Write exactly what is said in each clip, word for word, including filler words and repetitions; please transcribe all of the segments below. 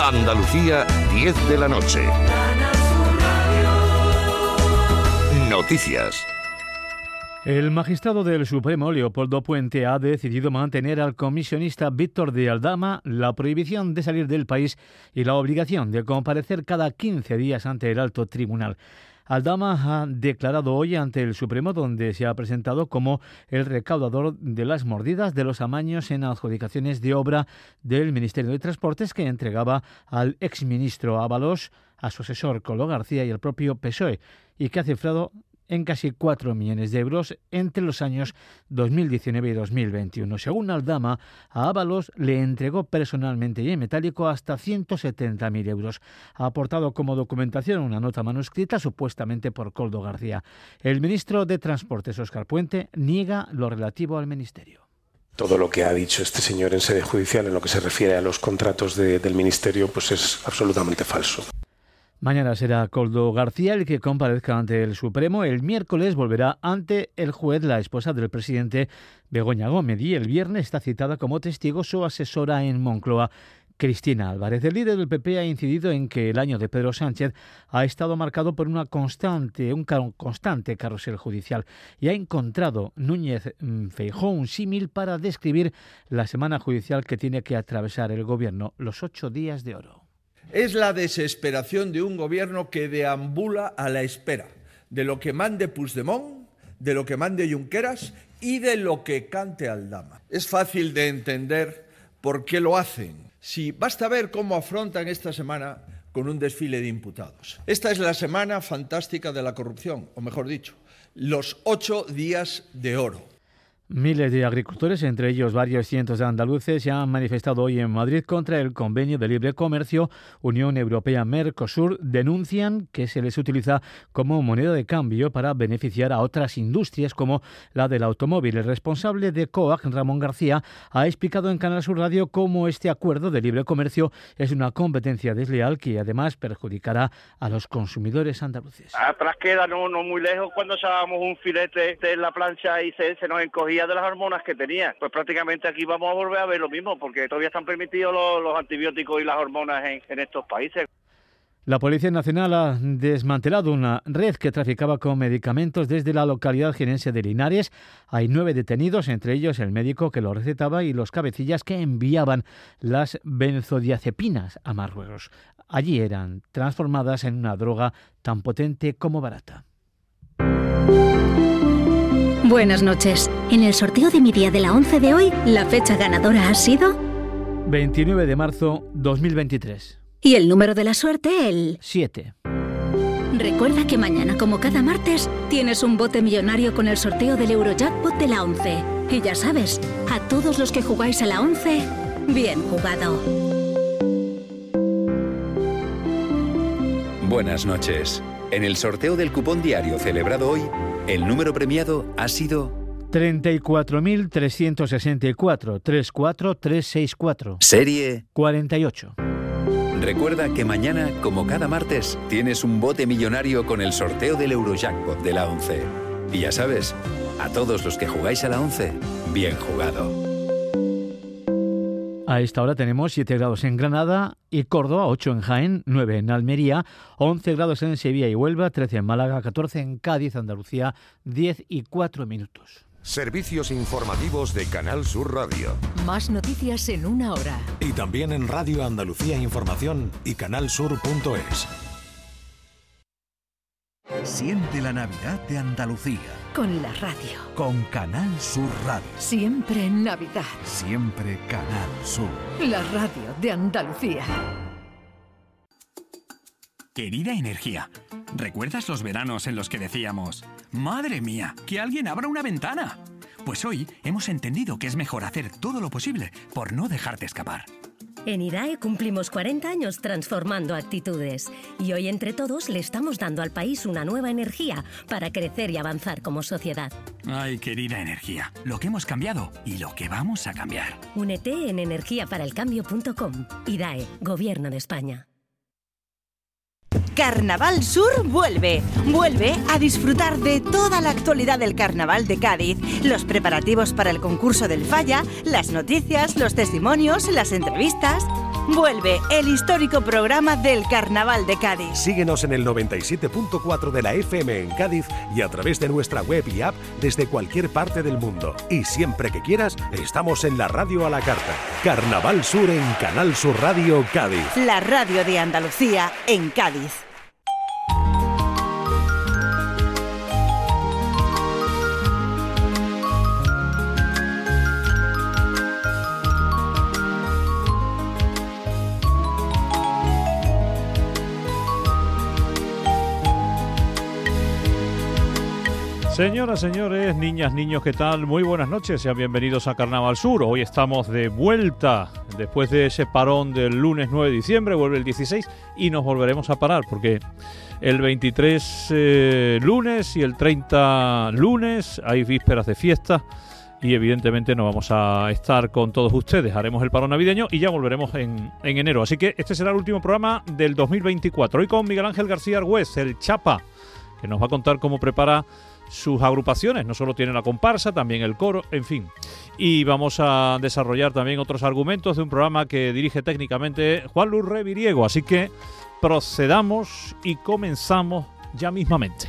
Andalucía, diez de la noche. Noticias. El magistrado del Supremo, Leopoldo Puente, ha decidido mantener al comisionista Víctor de Aldama la prohibición de salir del país y la obligación de comparecer cada quince días ante el alto tribunal. Aldama ha declarado hoy ante el Supremo, donde se ha presentado como el recaudador de las mordidas de los amaños en adjudicaciones de obra del Ministerio de Transportes que entregaba al exministro Ábalos, a su asesor Koldo García y al propio P S O E, y que ha cifrado en casi cuatro millones de euros entre los años dos mil diecinueve y dos mil veintiuno. Según Aldama, a Ábalos le entregó personalmente y en metálico hasta ciento setenta mil euros. Ha aportado como documentación una nota manuscrita supuestamente por Koldo García. El ministro de Transportes, Óscar Puente, niega lo relativo al ministerio. Todo lo que ha dicho este señor en sede judicial en lo que se refiere a los contratos de, del ministerio pues es absolutamente falso. Mañana será Koldo García el que comparezca ante el Supremo. El miércoles volverá ante el juez la esposa del presidente, Begoña Gómez, y el viernes está citada como testigo su asesora en Moncloa, Cristina Álvarez. El líder del P P ha incidido en que el año de Pedro Sánchez ha estado marcado por una constante, un constante carrusel judicial y ha encontrado Núñez Feijóo un símil para describir la semana judicial que tiene que atravesar el gobierno, los ocho días de oro. Es la desesperación de un gobierno que deambula a la espera de lo que mande Puigdemont, de lo que mande Junqueras y de lo que cante Aldama. Es fácil de entender por qué lo hacen. Si basta ver cómo afrontan esta semana con un desfile de imputados. Esta es la semana fantástica de la corrupción, o mejor dicho, los ocho días de oro. Miles de agricultores, entre ellos varios cientos de andaluces, se han manifestado hoy en Madrid contra el convenio de libre comercio Unión Europea-Mercosur. Denuncian que se les utiliza como moneda de cambio para beneficiar a otras industrias como la del automóvil. El responsable de COAG, Ramón García, ha explicado en Canal Sur Radio cómo este acuerdo de libre comercio es una competencia desleal que además perjudicará a los consumidores andaluces. Atrás queda no, no muy lejos cuando echábamos un filete en la plancha y se, se nos encogía de las hormonas que tenía. Pues prácticamente aquí vamos a volver a ver lo mismo, porque todavía están permitidos los, los antibióticos y las hormonas en, en estos países. La Policía Nacional ha desmantelado una red que traficaba con medicamentos desde la localidad jienense de Linares. Hay nueve detenidos, entre ellos el médico que lo recetaba y los cabecillas que enviaban las benzodiazepinas a Marruecos. Allí eran transformadas en una droga tan potente como barata. Buenas noches. En el sorteo de mi día de la once de hoy, la fecha ganadora ha sido veintinueve de marzo dos mil veintitrés. Y el número de la suerte, el siete. Recuerda que mañana, como cada martes, tienes un bote millonario con el sorteo del Eurojackpot de la once. Y ya sabes, a todos los que jugáis a la once, bien jugado. Buenas noches. En el sorteo del cupón diario celebrado hoy, el número premiado ha sido treinta y cuatro mil trescientos sesenta y cuatro, treinta y cuatro mil trescientos sesenta y cuatro. Serie cuarenta y ocho. Recuerda que mañana, como cada martes, tienes un bote millonario con el sorteo del Eurojackpot de la once. Y ya sabes, a todos los que jugáis a la once, bien jugado. A esta hora tenemos siete grados en Granada y Córdoba, ocho en Jaén, nueve en Almería, once grados en Sevilla y Huelva, trece en Málaga, catorce en Cádiz, Andalucía, diez y cuatro minutos. Servicios informativos de Canal Sur Radio. Más noticias en una hora. Y también en Radio Andalucía Información y canalsur punto es. Siente la Navidad de Andalucía. Con la radio. Con Canal Sur Radio. Siempre en Navidad. Siempre Canal Sur. La radio de Andalucía. Querida Energía, ¿recuerdas los veranos en los que decíamos, madre mía, que alguien abra una ventana? Pues hoy hemos entendido que es mejor hacer todo lo posible por no dejarte escapar. En IDAE cumplimos cuarenta años transformando actitudes y hoy entre todos le estamos dando al país una nueva energía para crecer y avanzar como sociedad. Ay, querida Energía, lo que hemos cambiado y lo que vamos a cambiar. Únete en energía para el cambio punto com. IDAE, Gobierno de España. Carnaval Sur vuelve. Vuelve a disfrutar de toda la actualidad del Carnaval de Cádiz, los preparativos para el concurso del Falla, las noticias, los testimonios, las entrevistas. Vuelve el histórico programa del Carnaval de Cádiz. Síguenos en el noventa y siete punto cuatro de la F M en Cádiz y a través de nuestra web y app desde cualquier parte del mundo. Y siempre que quieras, estamos en la radio a la carta. Carnaval Sur en Canal Sur Radio Cádiz. La radio de Andalucía en Cádiz. Señoras, señores, niñas, niños, ¿qué tal? Muy buenas noches, sean bienvenidos a Carnaval Sur. Hoy estamos de vuelta, después de ese parón del lunes nueve de diciembre, vuelve el dieciséis y nos volveremos a parar, porque el veintitrés eh, lunes y el treinta lunes hay vísperas de fiesta y evidentemente no vamos a estar con todos ustedes. Haremos el parón navideño y ya volveremos en, en enero. Así que este será el último programa del dos mil veinticuatro. Hoy con Miguel Ángel García Argüez, el Chapa, que nos va a contar cómo prepara sus agrupaciones. No solo tiene la comparsa, también el coro, en fin. Y vamos a desarrollar también otros argumentos de un programa que dirige técnicamente Juan Luis Reviriego. Así que procedamos y comenzamos ya mismamente.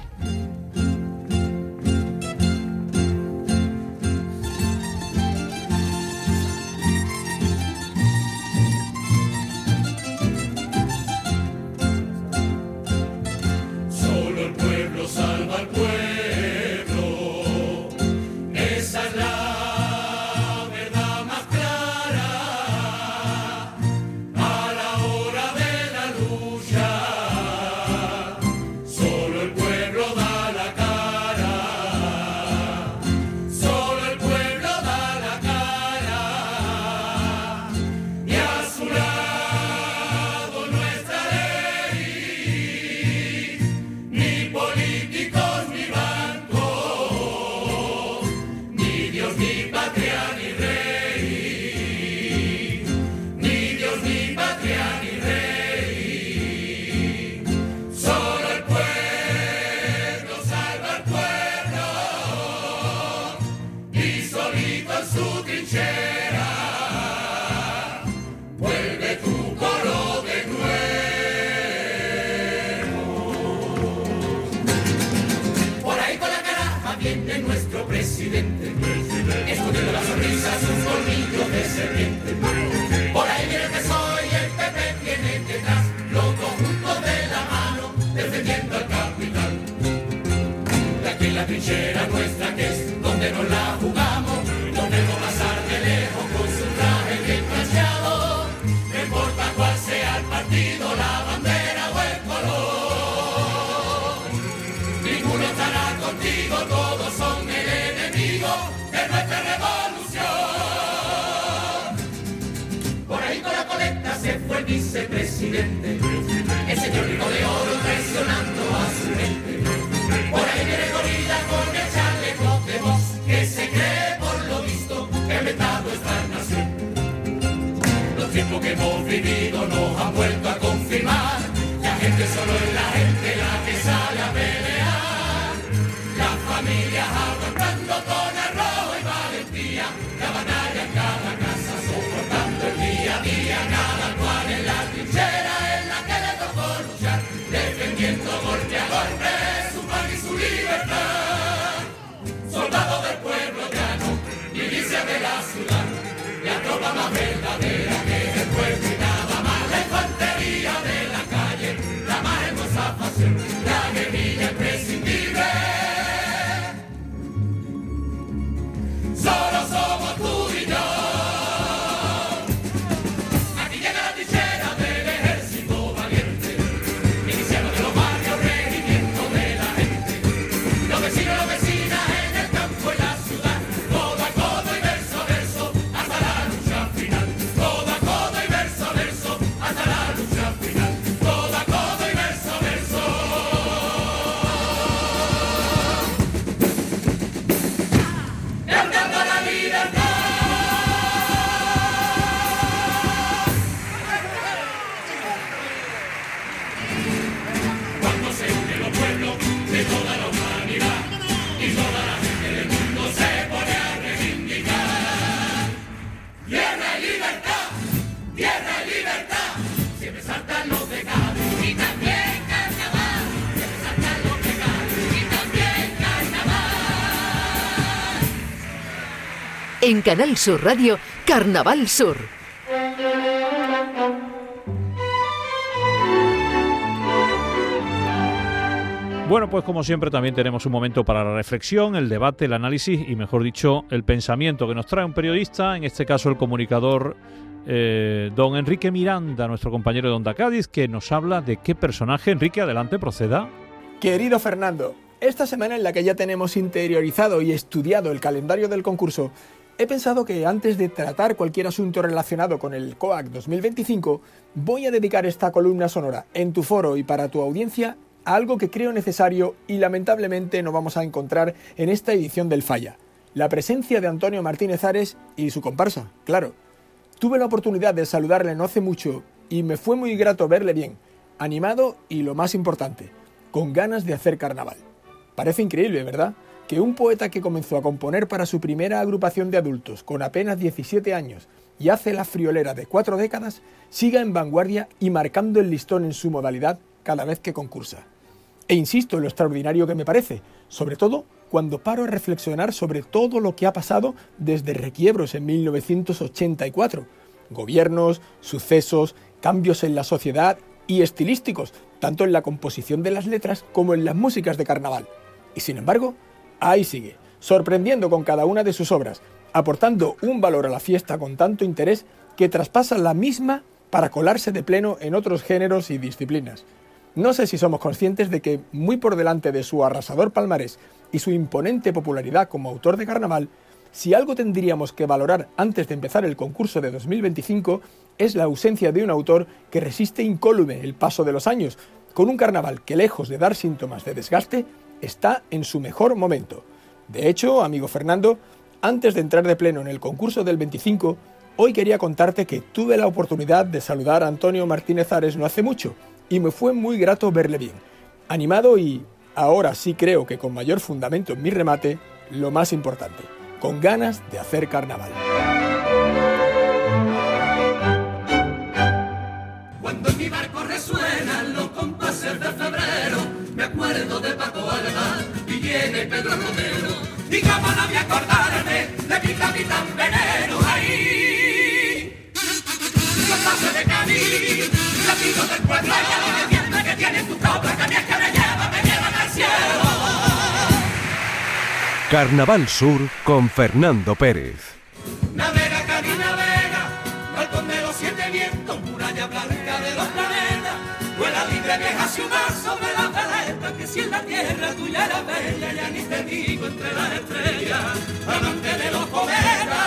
Vicepresidente, el señor Rico de Oro traicionando a su gente. Por ahí viene Gorila con el chaleco de voz, que se cree por lo visto que ha inventado esta nación. Los tiempos que hemos vivido nos han vuelto a confirmar, la gente solo es la gente la que sale a pelear. Las familias aguantando con arroz y valentía, la batalla en cada casa soportando el día a día, cada cual en la trinchera en la que le tocó luchar, defendiendo golpe a golpe su pan y su libertad. Soldados del pueblo llano, milicia de la ciudad, la tropa más verdadera que es el pueblo y nada más, la infantería de la calle, la más hermosa pasión, la guerrilla imprescindible. En Canal Sur Radio, Carnaval Sur. Bueno, pues como siempre también tenemos un momento para la reflexión, el debate, el análisis y, mejor dicho, el pensamiento que nos trae un periodista, en este caso el comunicador eh, don Enrique Miranda, nuestro compañero de Onda Cádiz, que nos habla de qué personaje. Enrique, adelante, proceda. Querido Fernando, esta semana en la que ya tenemos interiorizado y estudiado el calendario del concurso, he pensado que antes de tratar cualquier asunto relacionado con el COAC dos mil veinticinco, voy a dedicar esta columna sonora en tu foro y para tu audiencia a algo que creo necesario y lamentablemente no vamos a encontrar en esta edición del Falla: la presencia de Antonio Martínez Ares y su comparsa, claro. Tuve la oportunidad de saludarle no hace mucho y me fue muy grato verle bien, animado y, lo más importante, con ganas de hacer carnaval. Parece increíble, ¿verdad?, que un poeta que comenzó a componer para su primera agrupación de adultos con apenas diecisiete años y hace la friolera de cuatro décadas, siga en vanguardia y marcando el listón en su modalidad cada vez que concursa. E insisto en lo extraordinario que me parece, sobre todo cuando paro a reflexionar sobre todo lo que ha pasado desde Requiebros en mil novecientos ochenta y cuatro. Gobiernos, sucesos, cambios en la sociedad y estilísticos, tanto en la composición de las letras como en las músicas de carnaval. Y sin embargo, ahí sigue, sorprendiendo con cada una de sus obras, aportando un valor a la fiesta con tanto interés que traspasa la misma para colarse de pleno en otros géneros y disciplinas. No sé si somos conscientes de que, muy por delante de su arrasador palmarés y su imponente popularidad como autor de carnaval, si algo tendríamos que valorar antes de empezar el concurso de dos mil veinticinco es la ausencia de un autor que resiste incólume el paso de los años, con un carnaval que, lejos de dar síntomas de desgaste, está en su mejor momento. De hecho, amigo Fernando, antes de entrar de pleno en el concurso del veinticinco, hoy quería contarte que tuve la oportunidad de saludar a Antonio Martínez Ares no hace mucho, y me fue muy grato verle bien, animado y, ahora sí creo que con mayor fundamento en mi remate, lo más importante, con ganas de hacer carnaval. Cuando en mi barco resuenan los compases de febrero, me acuerdo de Paco Alba y viene Pedro Romero, y cómo no voy a acordarme de mi capitán veneno ahí. Los pases de Cádiz, latidos del pueblo, que que tienen tu copla, que a mí es que me llevan, me llevan al cielo. Carnaval Sur con Fernando Pérez. Navega, Cádiz, navega, balcón de los siete vientos, muralla blanca de los planetas, vuela libre vieja ciudad sobre la veleta, que si en la tierra tuya era bella, ya ni te digo entre las estrellas, amante de los poetas.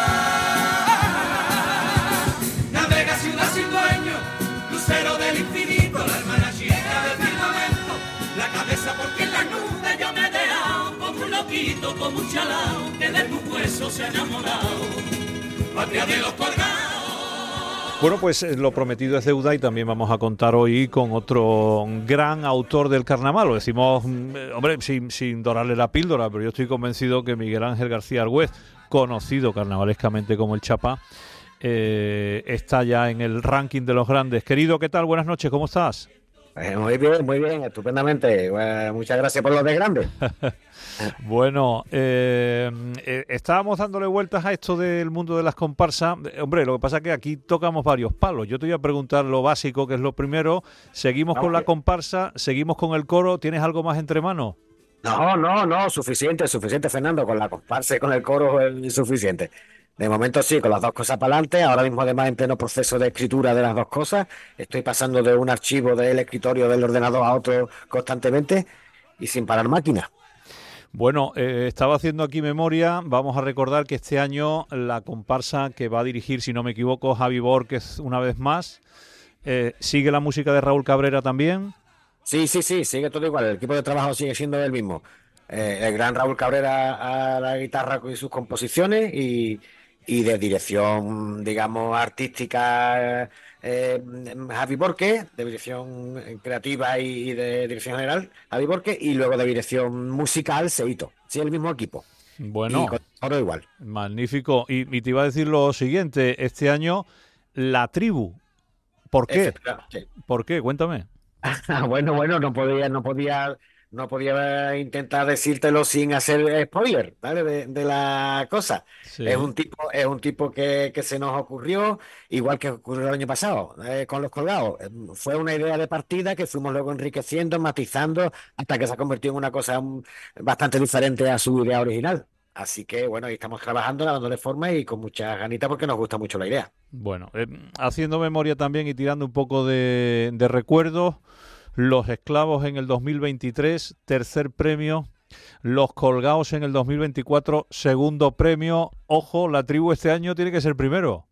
Navega ciudad sin dueño, lucero del infinito, la hermana chica del firmamento, la cabeza porque en las nubes yo me he dejado, como un loquito, como un chalao, que de tu hueso se ha enamorado, patria de los colgados. Bueno, pues lo prometido es deuda y también vamos a contar hoy con otro gran autor del carnaval. Lo decimos, hombre, sin, sin dorarle la píldora, pero yo estoy convencido que Miguel Ángel García Argüez, conocido carnavalescamente como el Chapa, eh, está ya en el ranking de los grandes. Querido, ¿qué tal? Buenas noches, ¿cómo estás? Eh, muy bien, muy bien, estupendamente. Eh, muchas gracias por lo de grande. Bueno, eh, eh, estábamos dándole vueltas a esto del mundo de las comparsas. Hombre, lo que pasa es que aquí tocamos varios palos. Yo te voy a preguntar lo básico, que es lo primero. ¿Seguimos con la comparsa? ¿Seguimos con el coro? ¿Tienes algo más entre manos? No, no, no, suficiente, suficiente, Fernando. Con la comparsa y con el coro es suficiente. De momento sí, con las dos cosas para adelante. Ahora mismo, además, en pleno proceso de escritura de las dos cosas. Estoy pasando de un archivo del escritorio del ordenador a otro constantemente y sin parar máquina. Bueno, eh, estaba haciendo aquí memoria. Vamos a recordar que este año la comparsa que va a dirigir, si no me equivoco, Javi Borges una vez más. Eh, ¿Sigue la música de Raúl Cabrera también? Sí, sí, sí, sigue todo igual. El equipo de trabajo sigue siendo el mismo. Eh, el gran Raúl Cabrera a la guitarra y sus composiciones y, y de dirección, digamos, artística, eh, Javi Borges, de dirección creativa y de dirección general, Javi Borges, y luego de dirección musical, Seito. Sí, el mismo equipo. Bueno, y con todo igual. Magnífico. Y, y te iba a decir lo siguiente, este año, La Tribu. ¿Por qué? Sí. ¿Por qué? Cuéntame. Bueno, bueno, no podía, no podía no podía intentar decírtelo sin hacer spoiler, ¿vale? De, de la cosa. Sí. Es un tipo, es un tipo que, que se nos ocurrió, igual que ocurrió el año pasado, eh, con Los Colgados. Eh, Fue una idea de partida que fuimos luego enriqueciendo, matizando, hasta que se ha convertido en una cosa mm, bastante diferente a su idea original. Así que, bueno, ahí estamos trabajando, dándole forma y con muchas ganitas porque nos gusta mucho la idea. Bueno, eh, haciendo memoria también y tirando un poco de, de recuerdos, Los Esclavos en el dos mil veintitrés, tercer premio. Los Colgados en el dos mil veinticuatro, segundo premio. Ojo, la tribu este año tiene que ser primero.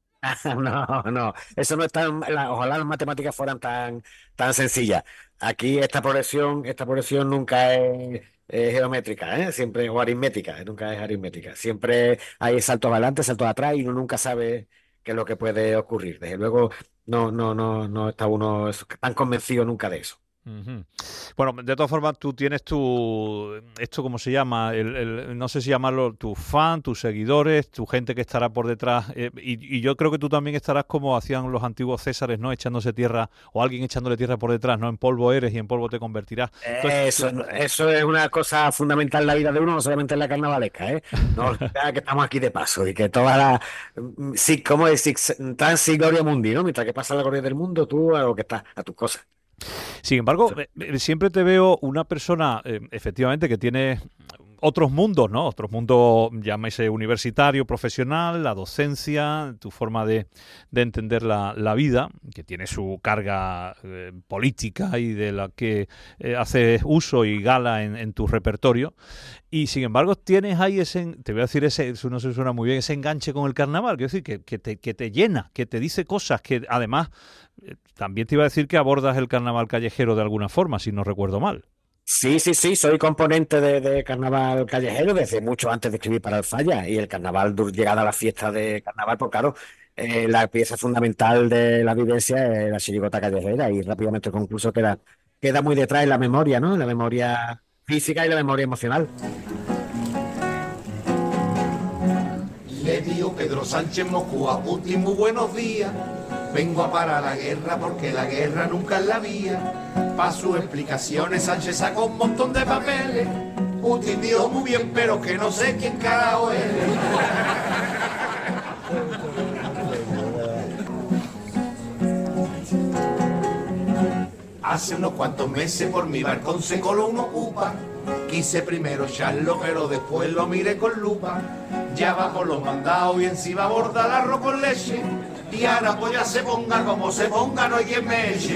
No, no, eso no es tan, la- ojalá las matemáticas fueran tan, tan sencillas. Aquí esta progresión, esta progresión nunca es, es geométrica, ¿eh? Siempre, o aritmética, nunca es aritmética. Siempre hay saltos adelante, saltos atrás y uno nunca sabe qué es lo que puede ocurrir. Desde luego, no, no, no, no está uno eso- tan convencido nunca de eso. Ujú. Bueno, de todas formas, tú tienes tu, esto cómo se llama, el, el- no sé si llamarlo, tus fans, tus seguidores, tu gente que estará por detrás, eh, y, y yo creo que tú también estarás como hacían los antiguos Césares, ¿no? Echándose tierra, o alguien echándole tierra por detrás, ¿no? En polvo eres y en polvo te convertirás. Entonces, Eso, eso es una cosa fundamental en la vida de uno, no solamente en la carnavalesca, ¿eh? No olvidar que estamos aquí de paso y que toda la... mm, Sí, ¿cómo es? Six- Trans y Gloria Mundi, ¿no? Mientras que pasa la gloria del mundo, tú a lo que estás, a tus cosas. sin embargo, eh, eh, siempre te veo una persona, eh, efectivamente, que tiene otros mundos, ¿no? Otros mundos, llámese universitario, profesional, la docencia, tu forma de, de entender la, la vida, que tiene su carga eh, política y de la que eh, haces uso y gala en, en tu repertorio. Y sin embargo, tienes ahí ese, te voy a decir ese, eso no se suena muy bien, ese enganche con el carnaval, quiero decir, que, que, te, que te llena, que te dice cosas, que además, eh, también te iba a decir que abordas el carnaval callejero de alguna forma, si no recuerdo mal. Sí, sí, sí, soy componente de, de carnaval callejero desde mucho antes de escribir para el Falla y el carnaval, dur- llegada a la fiesta de carnaval, pues claro, eh, la pieza fundamental de la vivencia es la chirigota callejera y rápidamente el concurso queda, queda muy detrás en la memoria, ¿no? En la memoria física y la memoria emocional. Le dio Pedro Sánchez Moscú a Putin muy buenos días. Vengo a parar la guerra porque la guerra nunca es la vía. Pa' sus explicaciones Sánchez sacó un montón de papeles. Putin dijo muy bien, pero que no sé quién carajo es. Hace unos cuantos meses por mi balcón se coló un ocupa. Quise primero echarlo, pero después lo miré con lupa. Ya vamos los mandados y encima borda el arroz con leche. Y ahora pues ya se ponga como se ponga, no hay quien me eche.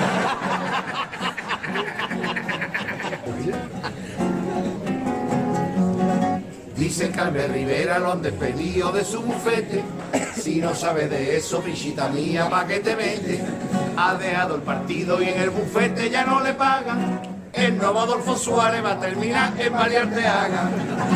Dicen que a Albert Rivera lo han despedido de su bufete. Si no sabes de eso, bichita mía, ¿pa' qué te metes? Ha dejado el partido y en el bufete ya no le pagan. El nuevo Adolfo Suárez va a terminar en María Arteaga.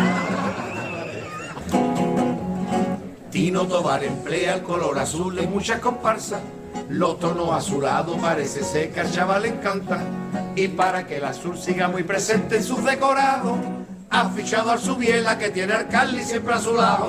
Tino Tobar emplea el color azul en muchas comparsas. Los tonos azulados parece ser que al chaval le encanta. Y para que el azul siga muy presente en sus decorados, ha fichado al Subiela que tiene al Carly siempre a su lado.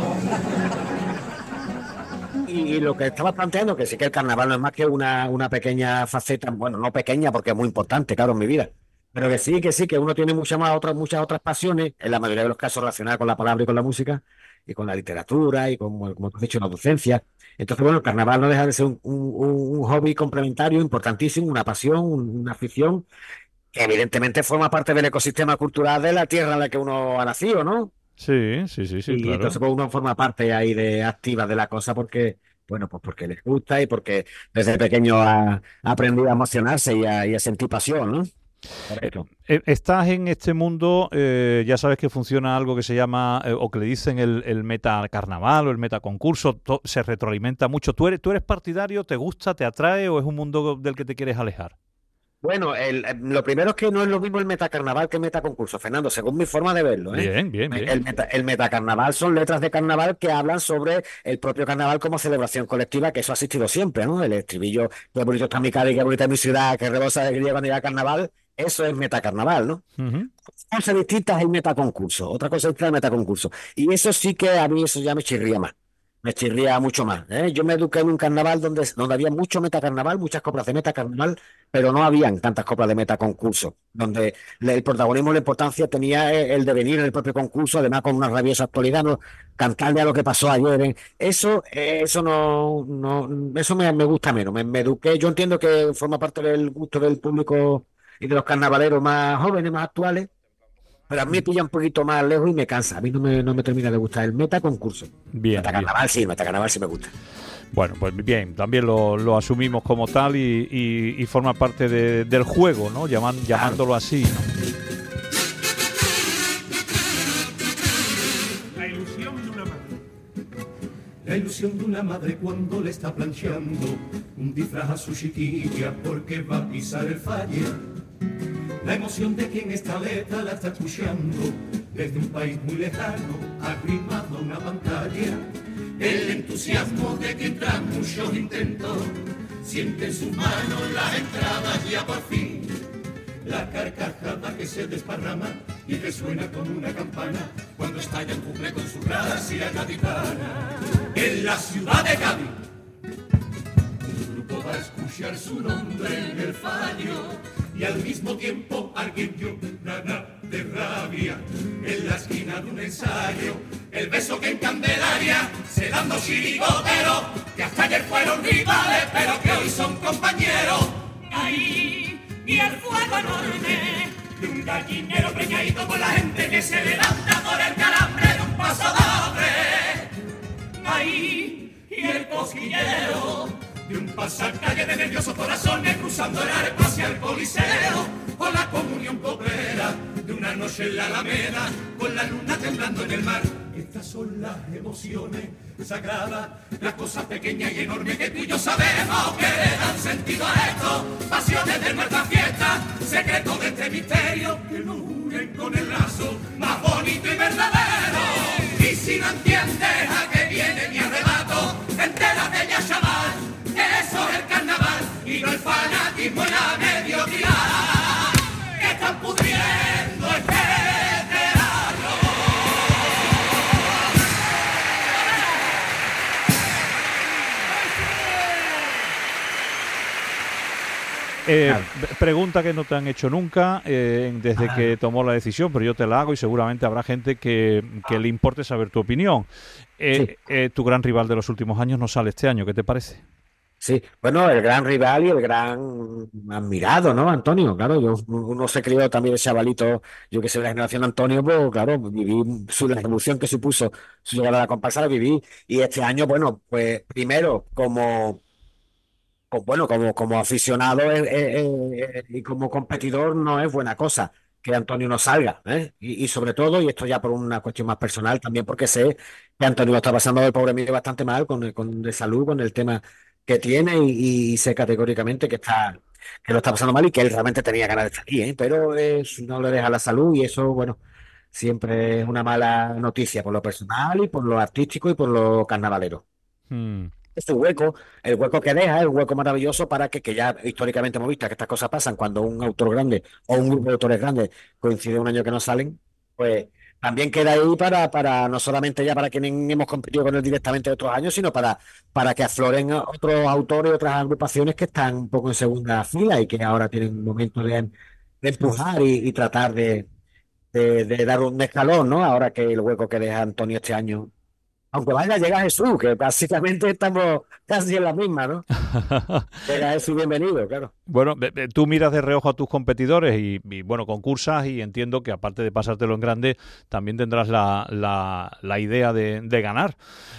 Y, y lo que estaba planteando, que sí que el carnaval no es más que una, una pequeña faceta, bueno, no pequeña porque es muy importante, claro, en mi vida, pero que sí, que sí, que uno tiene muchas más otras, muchas otras pasiones, en la mayoría de los casos relacionadas con la palabra y con la música, y con la literatura, y con, como tú has dicho, la docencia. Entonces, bueno, el carnaval no deja de ser un, un- un hobby complementario importantísimo, una pasión, un- una afición, que evidentemente forma parte del ecosistema cultural de la tierra en la que uno ha nacido, ¿no? Sí, sí, sí, sí, Y claro. entonces pues uno forma parte ahí de activa de la cosa porque, bueno, pues porque les gusta y porque desde pequeño ha, ha aprendido a emocionarse y a, y a sentir pasión, ¿no? Correcto. Eh, Estás en este mundo, eh, ya sabes que funciona algo que se llama, eh, o que le dicen el, el metacarnaval o el metaconcurso, to- se retroalimenta mucho. ¿Tú eres, tú eres partidario, te gusta, te atrae o es un mundo del que te quieres alejar? Bueno, el- el- lo primero es que no es lo mismo el metacarnaval que el metaconcurso, Fernando, según mi forma de verlo, ¿eh? Bien, bien, bien. El, meta- el metacarnaval son letras de carnaval que hablan sobre el propio carnaval como celebración colectiva, que eso ha existido siempre, ¿no? El estribillo, qué bonito está mi Cádiz, qué bonita es mi ciudad, que rebosa de alegría cuando llega carnaval, eso es metacarnaval, ¿no? Ujú. Cosa distinta es el metaconcurso, otra cosa distinta es el metaconcurso. Y eso sí que a mí eso ya me chirría más. me chirría mucho más, ¿eh? Yo me eduqué en un carnaval donde, donde había mucho metacarnaval, muchas coplas de metacarnaval, pero no habían tantas coplas de metaconcurso, donde le- el protagonismo, la importancia tenía eh, el devenir en el propio concurso, además con una rabiosa actualidad, ¿no? Cantarle a lo que pasó ayer. ¿eh? Eso, eh, eso no, no, eso me, me gusta menos. Me, me eduqué, yo entiendo que forma parte del gusto del público y de los carnavaleros más jóvenes, más actuales. Pero a mí me pilla un poquito más lejos y me cansa. A mí no me, no me termina de gustar el meta concurso. Bien, Meta bien. carnaval sí, el meta carnaval sí me gusta. Bueno, pues bien, también lo, lo asumimos como tal y, y- y forma parte de- del juego, ¿no? Llaman, llamándolo así, ¿no? La ilusión de una madre. La ilusión de una madre cuando le está plancheando un disfraz a su chiquilla porque va a pisar el falle. La emoción de quien esta letra la está escuchando desde un país muy lejano, arrimado a una pantalla. El entusiasmo de quien tras muchos intentos siente en sus manos las entradas ya por fin. La carcajada que se desparrama y resuena como una campana cuando estalla el cumple con su gracia gaditana. En la ciudad de Cádiz, un grupo va a escuchar su nombre en el fallo y al mismo tiempo alguien llorará de rabia en la esquina de un ensayo. El beso que en Candelaria se dan dos chirigoteros que hasta ayer fueron rivales pero que hoy son compañeros. Ahí y el fuego enorme de un gallinero preñadito con la gente que se levanta por el calambre de un paso doble. Ahí y el cosquillero de un pasacalle de nerviosos corazones cruzando el arco hacia el coliseo, o la comunión cobrera de una noche en la Alameda con la luna temblando en el mar. Estas son las emociones sagradas, las cosas pequeñas y enormes que tú y yo sabemos que le dan sentido a esto, pasiones de nuestra fiesta, secretos de este misterio que nos unen con el lazo más bonito y verdadero. Y si no entiendes a qué viene mi arrebato, entérate ya, chaval, que eso es el carnaval y no el fanatismo y la mediocridad que están pudriendo este teatro. Eh, pregunta que no te han hecho nunca eh, desde que tomó la decisión, pero yo te la hago y seguramente habrá gente que, que le importe saber tu opinión. Eh, eh, tu gran rival de los últimos años no sale este año, ¿qué te parece? Sí, bueno, el gran rival y el gran admirado, ¿no, Antonio? Claro, yo, uno se crió también de chavalito, yo que soy de la generación de Antonio, pues claro, viví su, la revolución que supuso su llegada a la comparsa, la viví. Y este año, bueno, pues primero como, pues, bueno, como, como aficionado eh, eh, eh, y como competidor no es buena cosa que Antonio no salga, ¿eh? Y, y sobre todo, y esto ya por una cuestión más personal, también porque sé que Antonio lo está pasando el pobre mío bastante mal con, el- con de salud, con el tema que tiene y, y sé categóricamente que está que lo está pasando mal y que él realmente tenía ganas de estar aquí, ¿eh? Pero eh, si no le deja la salud y eso, bueno, siempre es una mala noticia por lo personal y por lo artístico y por lo carnavalero. Hmm. Este hueco, el hueco que deja, el hueco maravilloso para que, que ya históricamente hemos visto que estas cosas pasan cuando un autor grande o un grupo de autores grandes coincide un año que no salen, pues también queda ahí para, para no solamente ya para quienes hemos competido con él directamente de otros años, sino para, para que afloren otros autores y otras agrupaciones que están un poco en segunda fila y que ahora tienen un momento de, de empujar y, y tratar de, de, de dar un escalón, ¿no? Ahora que el hueco que deja Antonio este año. Aunque vaya, llega Jesús, que básicamente estamos casi en la misma, ¿no? Llega Jesús, bienvenido, claro. Bueno, ve- ve- tú miras de reojo a tus competidores y, y, bueno, concursas y entiendo que aparte de pasártelo en grande, también tendrás la, la, la idea de, de ganar.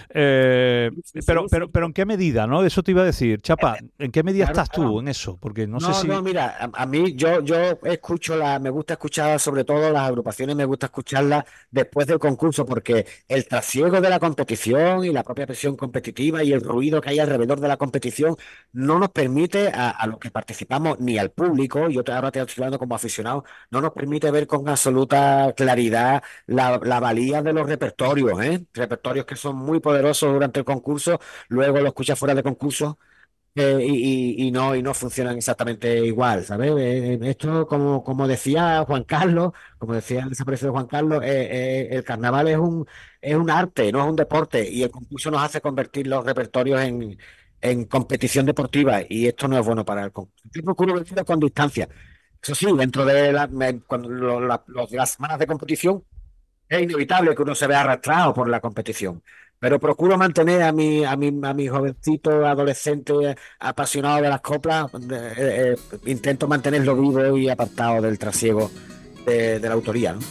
Eh, pero, pero, pero ¿en qué medida, no? Eso te iba a decir, Chapa, ¿en qué medida Claro, estás tú en eso? Porque no, No, sé si... no, mira, a, a mí yo, yo escucho la, me gusta escuchar sobre todo las agrupaciones, me gusta escucharlas después del concurso, porque el trasiego de la competición y la propia presión competitiva y el ruido que hay alrededor de la competición no nos permite a, a los que participamos ni al público, yo te- ahora te estoy hablando como aficionado, no nos permite ver con absoluta claridad la, la valía de los repertorios, ¿eh? Repertorios que son muy poderosos durante el concurso, luego lo escuchas fuera de concurso eh, y, y- y no, y no funcionan exactamente igual, ¿sabes? Eh, esto, como, como decía Juan Carlos, como decía el desaparecido Juan Carlos, eh, eh, el carnaval es un, es un arte, no es un deporte, y el concurso nos hace convertir los repertorios en, en competición deportiva, y esto no es bueno para el concurso. Yo procuro vivirlo con distancia. Eso sí, dentro de la- me- cuando lo- la- los- las semanas de competición, es inevitable que uno se vea arrastrado por la competición, pero procuro mantener a mi, a mi, a mi jovencito adolescente apasionado de las coplas, eh, eh, intento mantenerlo vivo y apartado del trasiego de, de la autoría, ¿no?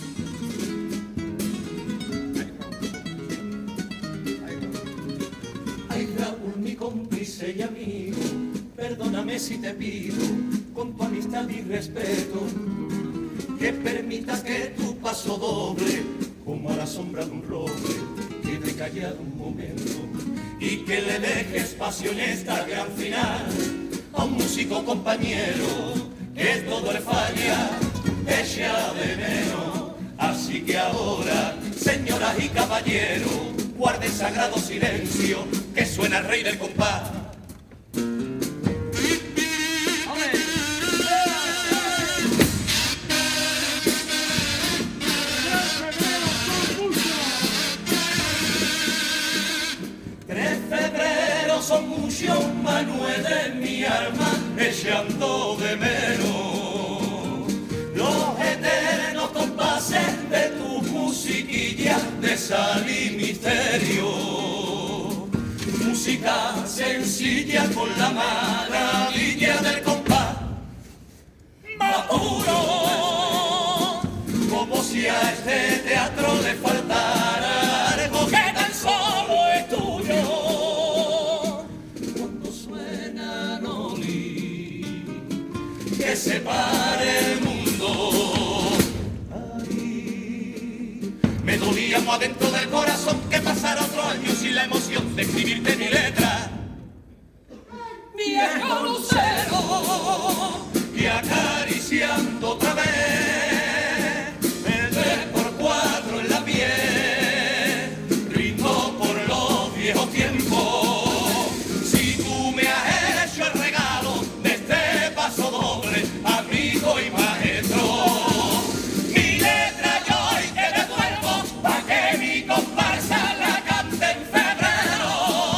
Ay, Raúl, mi cómplice y amigo, perdóname si te pido, con tu amistad y respeto, que permitas que tu paso doble, como a la sombra de un roble, quede callado un momento, y que le deje espacio en esta gran final a un músico compañero, que todo le falla, echa de menos. Así que ahora, señoras y caballeros, guarden sagrado silencio, que suena el rey del compás. Tres febreros son muchos, Manuel de mi alma, echando de menos los eternos compases de tu musiquilla de sal y misterio. Música sencilla con la maravilla del compás más puro, como si a este teatro le faltara algo que tan solo es tuyo. Cuando suena Noli, que se pare el mundo. Ay, me dolía muy adentro del corazón que pasara otro año sin la emoción de escribirte mi letra. Viejo lucero, y acariciando otra vez el tres por cuatro en la piel, rindo por los viejos tiempos. Si tú me has hecho el regalo de este paso doble, amigo y maestro, mi letra yo hoy te devuelvo pa' que mi comparsa la cante en febrero.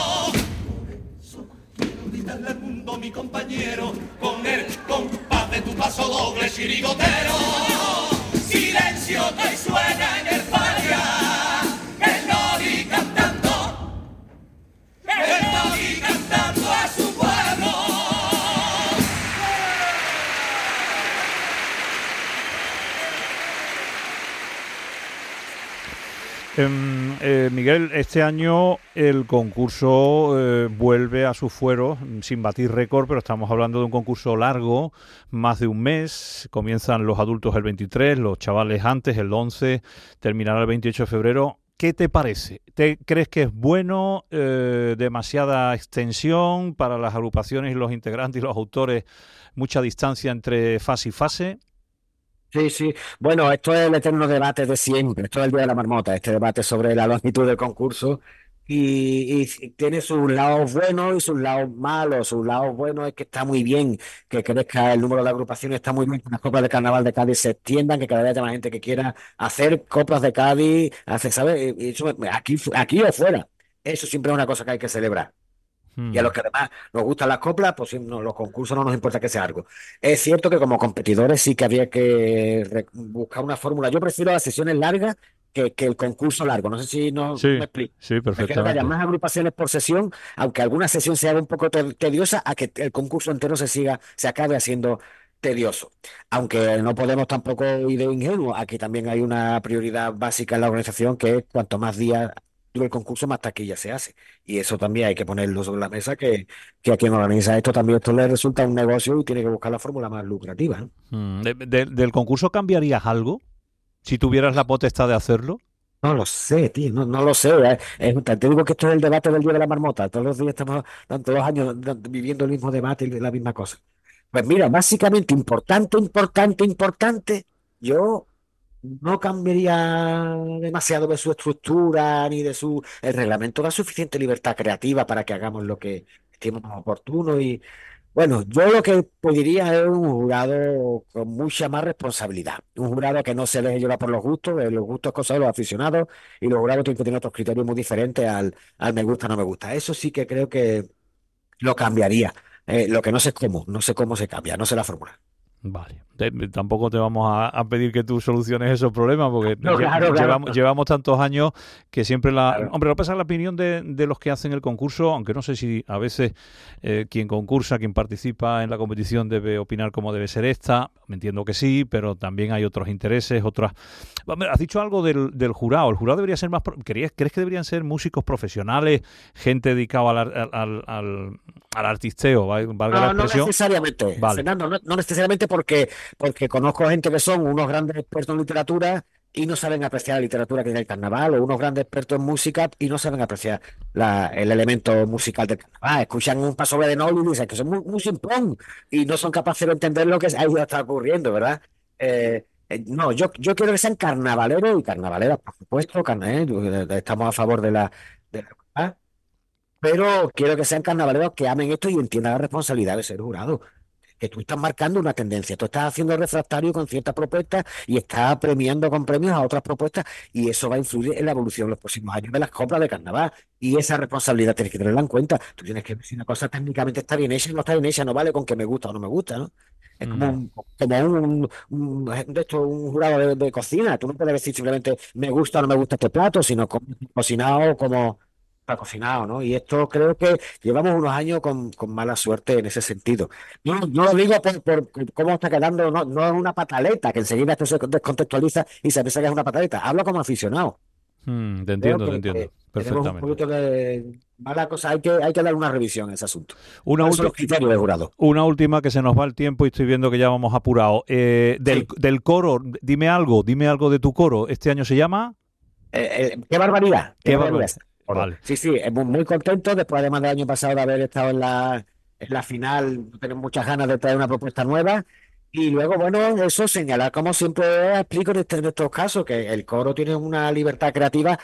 Quiero gritarle al mundo, mi compañero, con el compás de tu paso doble chirigotero. Silencio que hoy suena en el falla, el Noli cantando, el Noli cantando a su pueblo. Em, eh, Miguel, este año el concurso eh, vuelve a su fuero sin batir récord, pero estamos hablando de un concurso largo, más de un mes. Comienzan los adultos el veintitrés, los chavales antes, el once, terminará el veintiocho de febrero. ¿Qué te parece? ¿Te crees que es bueno? Eh, ¿demasiada extensión para las agrupaciones y los integrantes y los autores? ¿Mucha distancia entre fase y fase? Sí, sí. Bueno, esto es el eterno debate de siempre. Esto es el Día de la Marmota, este debate sobre la longitud del concurso. Y, y tiene sus lados buenos y sus lados malos. Sus lados buenos es que está muy bien que crezca el número de agrupaciones, está muy bien que las coplas de carnaval de Cádiz se extiendan, que cada vez haya más gente que quiera hacer coplas de Cádiz, hacer, ¿sabes? Y eso, aquí, aquí o fuera. Eso siempre es una cosa que hay que celebrar. Y a los que además nos gustan las coplas, pues sí, no, los concursos no nos importa que sea algo. Es cierto que como competidores sí que había que re- buscar una fórmula. Yo prefiero las sesiones largas que, que el concurso largo. No sé si no Sí, me explico. sí, Prefiero que haya perfectamente. más agrupaciones por sesión, aunque alguna sesión se haga un poco te- tediosa, a que el concurso entero se siga, se acabe haciendo tedioso. Aunque no podemos tampoco ir de ingenuo. Aquí también hay una prioridad básica en la organización, que es cuanto más días dure el concurso, más taquilla se hace. Y eso también hay que ponerlo sobre la mesa, que, que a quien organiza esto también esto le resulta un negocio y tiene que buscar la fórmula más lucrativa, ¿no? Mm, de- de- ¿Del concurso cambiarías algo? Si tuvieras la potestad de hacerlo. No lo sé, tío, no, no lo sé. eh. Es- te digo que esto es el debate del Día de la Marmota. Todos los días estamos, todos los años da- viviendo el mismo debate y la misma cosa. Pues mira, básicamente importante, importante, importante. Yo no cambiaría demasiado de su estructura ni de su... El reglamento da suficiente libertad creativa para que hagamos lo que estimo más oportuno. Y bueno, yo lo que pediría es un jurado con mucha más responsabilidad, un jurado que no se deje llevar por los gustos, eh, los gustos cosas de los aficionados, y los jurados tienen que tener otros criterios muy diferentes al, al me gusta, no me gusta. Eso sí que creo que lo cambiaría. Eh, lo que no sé cómo, no sé cómo se cambia, no sé la fórmula. Vale. Te, tampoco te vamos a, a pedir que tú soluciones esos problemas porque no, lle claro, claro. Llevamos, llevamos tantos años que siempre la... Claro. Hombre, lo que pasa es la opinión de, de los que hacen el concurso, aunque no sé si a veces eh, quien concursa, quien participa en la competición debe opinar cómo debe ser esta. Me entiendo que sí, pero también hay otros intereses, otras... Has dicho algo del, del jurado. ¿El jurado debería ser más... ¿Crees, ¿Crees que deberían ser músicos profesionales, gente dedicada al, al, al, al, al artisteo, valga no, la expresión? No necesariamente, vale. Fernando, no, no necesariamente porque... porque conozco gente que son unos grandes expertos en literatura y no saben apreciar la literatura que tiene el carnaval, o unos grandes expertos en música y no saben apreciar la, el elemento musical del carnaval. Escuchan un paso de Noli y dicen que son muy, muy simplón y no son capaces de entender lo que ahí está ocurriendo, ¿verdad? Eh, eh, no, yo, yo quiero que sean carnavaleros y carnavaleras, por supuesto, carna, eh, estamos a favor de la... De la ¿eh? Pero quiero que sean carnavaleros que amen esto y entiendan la responsabilidad de ser jurado. Que tú estás marcando una tendencia, tú estás haciendo refractario con ciertas propuestas y estás premiando con premios a otras propuestas, y eso va a influir en la evolución en los próximos años de las coplas de carnaval, y esa responsabilidad tienes que tenerla en cuenta. Tú tienes que ver si una cosa técnicamente está bien hecha o no está bien hecha, no vale con que me gusta o no me gusta, ¿no? Es como un, como un, un, de esto, un jurado de, de cocina. Tú no puedes decir simplemente me gusta o no me gusta este plato, sino como cocinado, como para cocinado, ¿no? Y esto creo que llevamos unos años con, con mala suerte en ese sentido. No, no lo digo por, por cómo está quedando, no, no es una pataleta, que enseguida esto se descontextualiza y se piensa que es una pataleta. Hablo como aficionado. Hmm, te entiendo, que, te entiendo. Que perfectamente. Un poquito de mala cosa, hay que, hay que dar una revisión a ese asunto. Una Esos son los criterios de jurado. Una última, que se nos va el tiempo y estoy viendo que ya vamos apurados. Eh, del, sí. del coro, dime algo, dime algo de tu coro. ¿Este año se llama? Eh, eh, ¡Qué barbaridad! ¡Qué, qué barbaridad! barbaridad. Vale. Sí, sí, muy, muy contento, después además del año pasado de haber estado en la, en la final, tenemos muchas ganas de traer una propuesta nueva, y luego, bueno, eso señalar, como siempre explico en, este, en estos casos, que el coro tiene una libertad creativa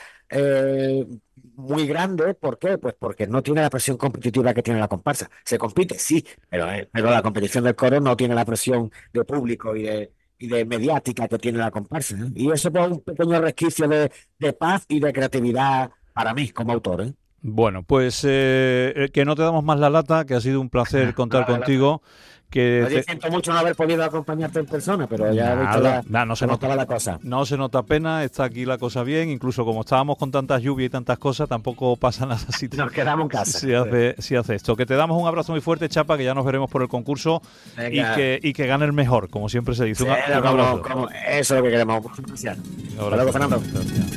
eh, muy grande. ¿Por qué? Pues porque no tiene la presión competitiva que tiene la comparsa. Se compite, sí, pero, eh, pero la competición del coro no tiene la presión de público y de y de mediática que tiene la comparsa, ¿eh? Y eso es pues, un pequeño resquicio de, de paz y de creatividad para mí como autor, ¿eh? Bueno, pues eh, que no te damos más la lata, que ha sido un placer contar la contigo. Que te... siento mucho no haber podido acompañarte en persona, pero ya nada, la, nada, no se nota la cosa. No se nota pena, está aquí la cosa bien, incluso como estábamos con tantas lluvias y tantas cosas, tampoco pasa nada si nos quedamos en casa. Si hace, si hace esto. Que te damos un abrazo muy fuerte, Chapa, que ya nos veremos por el concurso y que, y que gane el mejor, como siempre se dice. Sí, un, un abrazo. Como, como, eso es lo que queremos. Gracias. Hasta luego, Fernando. Gracias.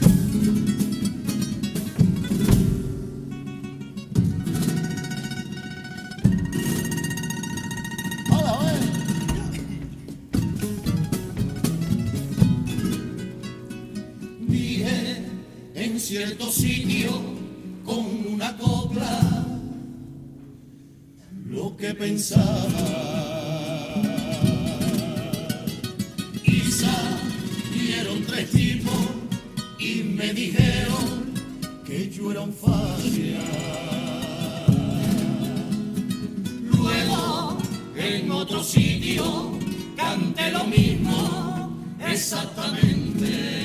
En cierto sitio con una copla lo que pensaba, y salieron tres tipos y me dijeron que yo era un facia. Luego en otro sitio canté lo mismo exactamente.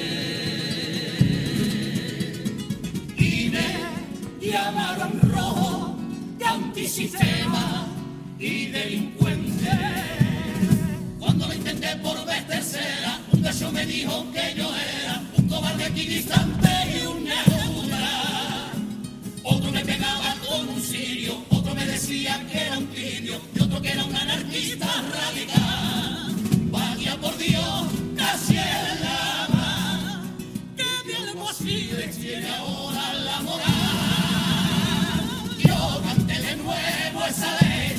Llamaron rojo de antisistema y delincuente. Cuando lo intenté por vez tercera, un gallo me dijo que yo era un cobarde equidistante y un negra. Otro me pegaba con un cirio, otro me decía que era un tibio y otro que era un anarquista radical. Vaya por Dios, casi en la mar, que bien posible tiene ahora la moral. Esa ley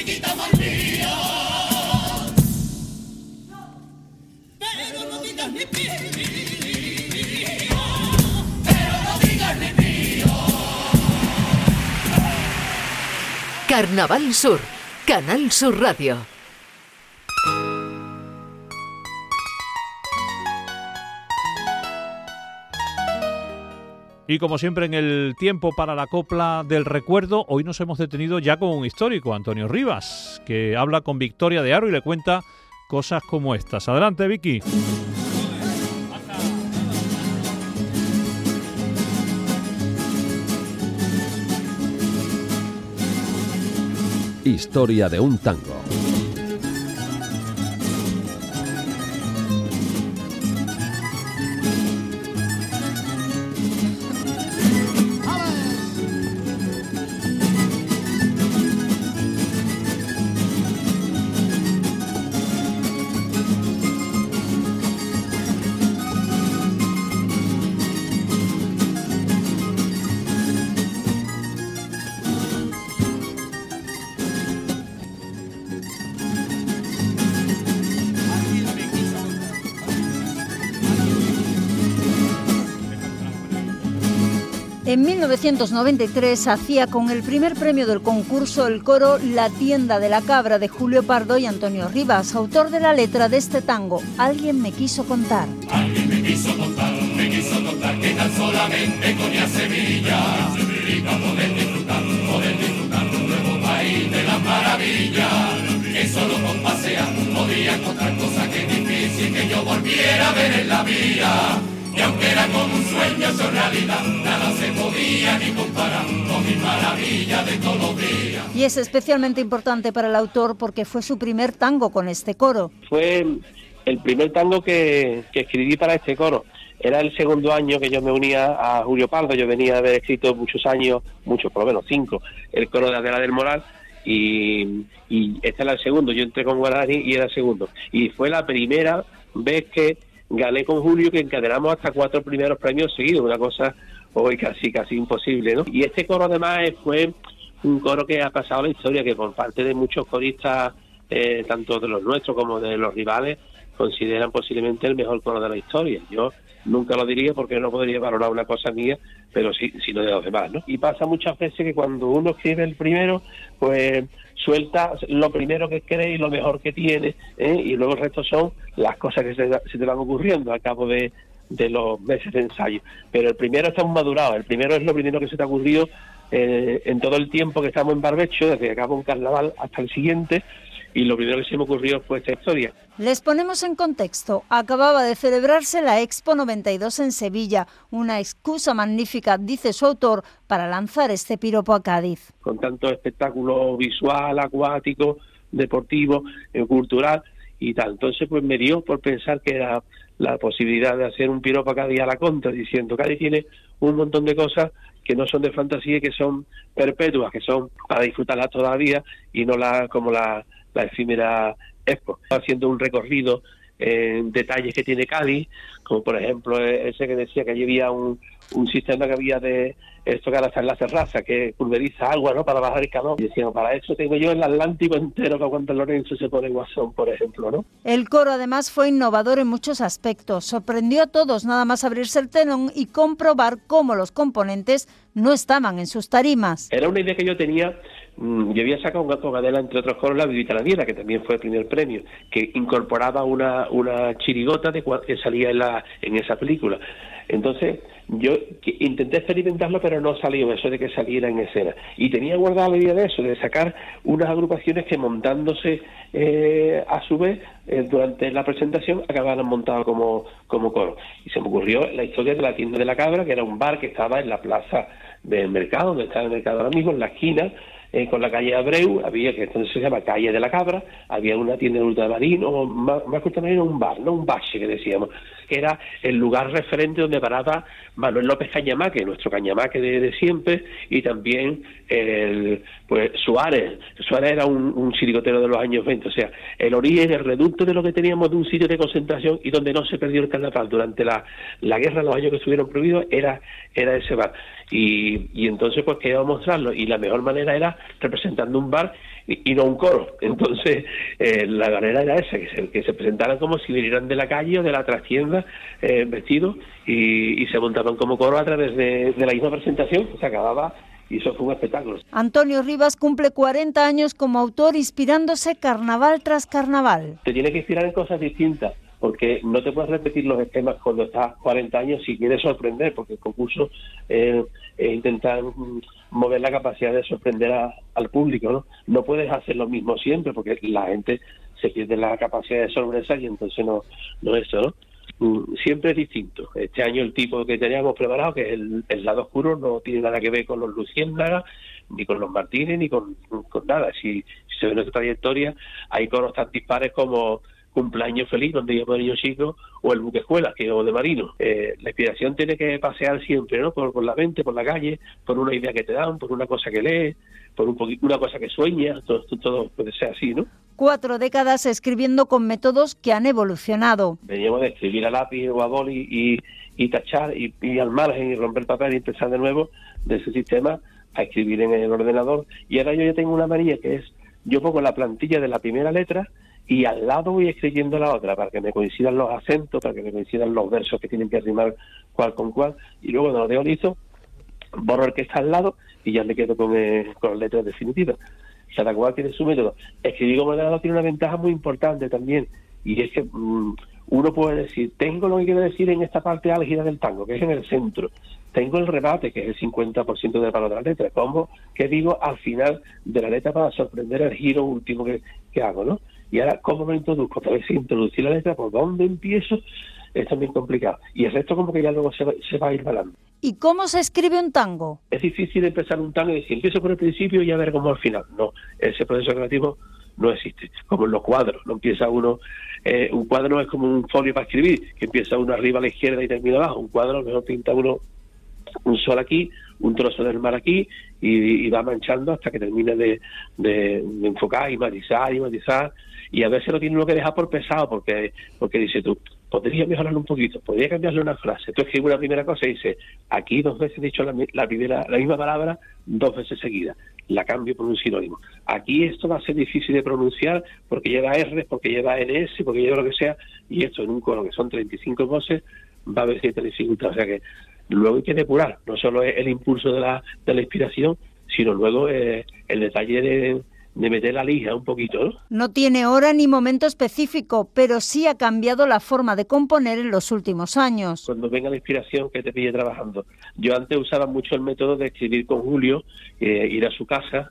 chiquita más mía. Pero no digas ni pío, pero no digas ni pío. Carnaval Sur, Canal Sur Radio. Y como siempre en el tiempo para la copla del recuerdo, hoy nos hemos detenido ya con un histórico, Antonio Rivas, que habla con Victoria de Haro y le cuenta cosas como estas. Adelante, Vicky. Historia de un tango. En mil novecientos noventa y tres hacía con el primer premio del concurso el coro La tienda de la cabra de Julio Pardo y Antonio Rivas, autor de la letra de este tango, Alguien me quiso contar. Alguien me quiso contar, me quiso contar que tan solamente conía Sevilla y para poder disfrutar, poder disfrutar de un nuevo país de las maravillas, que solo con pasear podía encontrar cosas que es difícil que yo volviera a ver en la vida. Y aunque era como un sueño, su realidad, nada se podía ni comparar con mis maravillas de todos los días. Y es especialmente importante para el autor porque fue su primer tango con este coro. Fue el primer tango que, que escribí para este coro. Era el segundo año que yo me unía a Julio Pardo. Yo venía a haber escrito muchos años, muchos, por lo menos cinco, el coro de Adela del Moral. Y, y este era el segundo. Yo entré con Guarani y era el segundo. Y fue la primera vez que gané con Julio, que encadenamos hasta cuatro primeros premios seguidos, una cosa hoy casi casi imposible, ¿no? Y este coro además fue un coro que ha pasado a la historia, que por parte de muchos coristas, eh, tanto de los nuestros como de los rivales, consideran posiblemente el mejor coro de la historia. Yo nunca lo diría porque no podría valorar una cosa mía, pero sí, sino de los demás, ¿no? Y pasa muchas veces que cuando uno escribe el primero, pues suelta lo primero que cree y lo mejor que tiene, ¿eh? Y luego el resto son las cosas que se, se te van ocurriendo a cabo de, de los meses de ensayo. Pero el primero está muy madurado, el primero es lo primero que se te ha ocurrido eh, en todo el tiempo que estamos en barbecho, desde que acaba un carnaval hasta el siguiente, y lo primero que se me ocurrió fue esta historia. Les ponemos en contexto. Acababa de celebrarse la Expo noventa y dos en Sevilla, una excusa magnífica, dice su autor, para lanzar este piropo a Cádiz. Con tanto espectáculo visual, acuático, deportivo, eh, cultural y tal. Entonces pues me dio por pensar que era la posibilidad de hacer un piropo a Cádiz a la contra, diciendo Cádiz tiene un montón de cosas que no son de fantasía y que son perpetuas, que son para disfrutarlas todavía y no la como la la efímera Expo, haciendo un recorrido en detalles que tiene Cádiz, como por ejemplo ese que decía que allí había un, un sistema que había de esto que ahora está en la terraza, que pulveriza agua, ¿no?, para bajar el calor. Y decían, para eso tengo yo el Atlántico entero para cuando Lorenzo se pone guasón, por ejemplo, ¿no? El coro además fue innovador en muchos aspectos, sorprendió a todos nada más abrirse el telón y comprobar cómo los componentes no estaban en sus tarimas. Era una idea que yo tenía. Yo había sacado un gato Gadela, entre otros coros, La Vivita la Viera, que también fue el primer premio, que incorporaba una una chirigota de que salía en la en esa película. Entonces yo intenté experimentarlo, pero no salió eso de que saliera en escena. Y tenía guardada la idea de eso, de sacar unas agrupaciones que montándose eh, a su vez eh, durante la presentación acabaran montados como, como coro. Y se me ocurrió la historia de la Tienda de la Cabra, que era un bar que estaba en la plaza del mercado, donde está el mercado ahora mismo, en la esquina, Eh, con la calle Abreu, había, que entonces se llama Calle de la Cabra, había una tienda de ultramarino, o más, más que ultramarino, un bar, no un bache que decíamos, que era el lugar referente donde paraba Manuel López Cañamaque, nuestro Cañamaque de, de siempre, y también el pues Suárez, Suárez era un, un chirigotero de los años veinte, o sea, el origen, el reducto de lo que teníamos de un sitio de concentración y donde no se perdió el carnaval durante la, la guerra, los años que estuvieron prohibidos, era, era ese bar. Y, y entonces pues quería mostrarlo, y la mejor manera era representando un bar y, y no un coro. Entonces eh, la manera era esa, que se, que se presentaran como si vinieran de la calle o de la trastienda eh, vestidos y, y se montaban como coro a través de, de la misma presentación, que se acababa. Y eso fue un espectáculo. Antonio Rivas cumple cuarenta años como autor, inspirándose carnaval tras carnaval. Te tienes que inspirar en cosas distintas, porque no te puedes repetir los esquemas cuando estás cuarenta años si quieres sorprender, porque el concurso eh, es intentar mm, mover la capacidad de sorprender a, al público, ¿no? No puedes hacer lo mismo siempre, porque la gente se pierde la capacidad de sorpresa y entonces no, no eso, ¿no? Siempre es distinto. Este año el tipo que teníamos preparado, que es el, el lado oscuro, no tiene nada que ver con los Luciérnagas, ni con los Martínez, ni con, con nada. Si, si se ve nuestra trayectoria, hay coros tan dispares como Cumpleaños Feliz, donde íbamos niños chicos, o el Buque Escuela, que es de Marino. Eh, la inspiración tiene que pasear siempre, ¿no? Por, por la mente, por la calle, por una idea que te dan, por una cosa que lees, por un poquito, una cosa que sueñas, todo, todo puede ser así, ¿no? Cuatro décadas escribiendo con métodos que han evolucionado. Veníamos de escribir a lápiz o a boli y, y tachar y, y al margen y romper papel y empezar de nuevo de ese sistema a escribir en el ordenador. Y ahora yo ya tengo una manía que es, yo pongo la plantilla de la primera letra y al lado voy escribiendo la otra para que me coincidan los acentos, para que me coincidan los versos que tienen que rimar cual con cual, y luego cuando lo dejo listo, borro el que está al lado y ya me quedo con, eh, con las letras definitivas. Cada cual tiene su método. Escribir como ordenador tiene una ventaja muy importante también, y es que mmm, uno puede decir, tengo lo que quiero decir en esta parte álgida del tango, que es en el centro, tengo el remate, que es el cincuenta por ciento del valor de la letra, como que digo al final de la letra para sorprender el giro último que, que hago, ¿no? Y ahora, ¿cómo me introduzco? Tal vez introducir la letra, ¿por dónde empiezo? Es también complicado. Y el resto como que ya luego se va, se va a ir balando. ¿Y cómo se escribe un tango? Es difícil empezar un tango y decir, empiezo por el principio y a ver cómo al final. No, ese proceso creativo no existe. Como en los cuadros, no empieza uno, eh, un cuadro no es como un folio para escribir, que empieza uno arriba a la izquierda y termina abajo. Un cuadro a lo mejor pinta uno un sol aquí, un trozo del mar aquí, y, y va manchando hasta que termina de, de, de enfocar y matizar y matizar, y a veces lo tiene uno que dejar por pesado, porque porque dice tú, podría mejorarlo un poquito, podría cambiarle una frase. Tú escribes una primera cosa y dices, aquí dos veces he dicho la, la primera la misma palabra dos veces seguidas, la cambio por un sinónimo. Aquí esto va a ser difícil de pronunciar porque lleva R, porque lleva N S, porque lleva lo que sea, y esto en un coro que son treinta y cinco voces va a haber cierta dificultad. O sea que luego hay que depurar, no solo es el impulso de la, de la inspiración, sino luego eh, el detalle de, de meter la lija un poquito, ¿no? No tiene hora ni momento específico, pero sí ha cambiado la forma de componer en los últimos años. Cuando venga la inspiración, que te pille trabajando. Yo antes usaba mucho el método de escribir con Julio, eh, ir a su casa,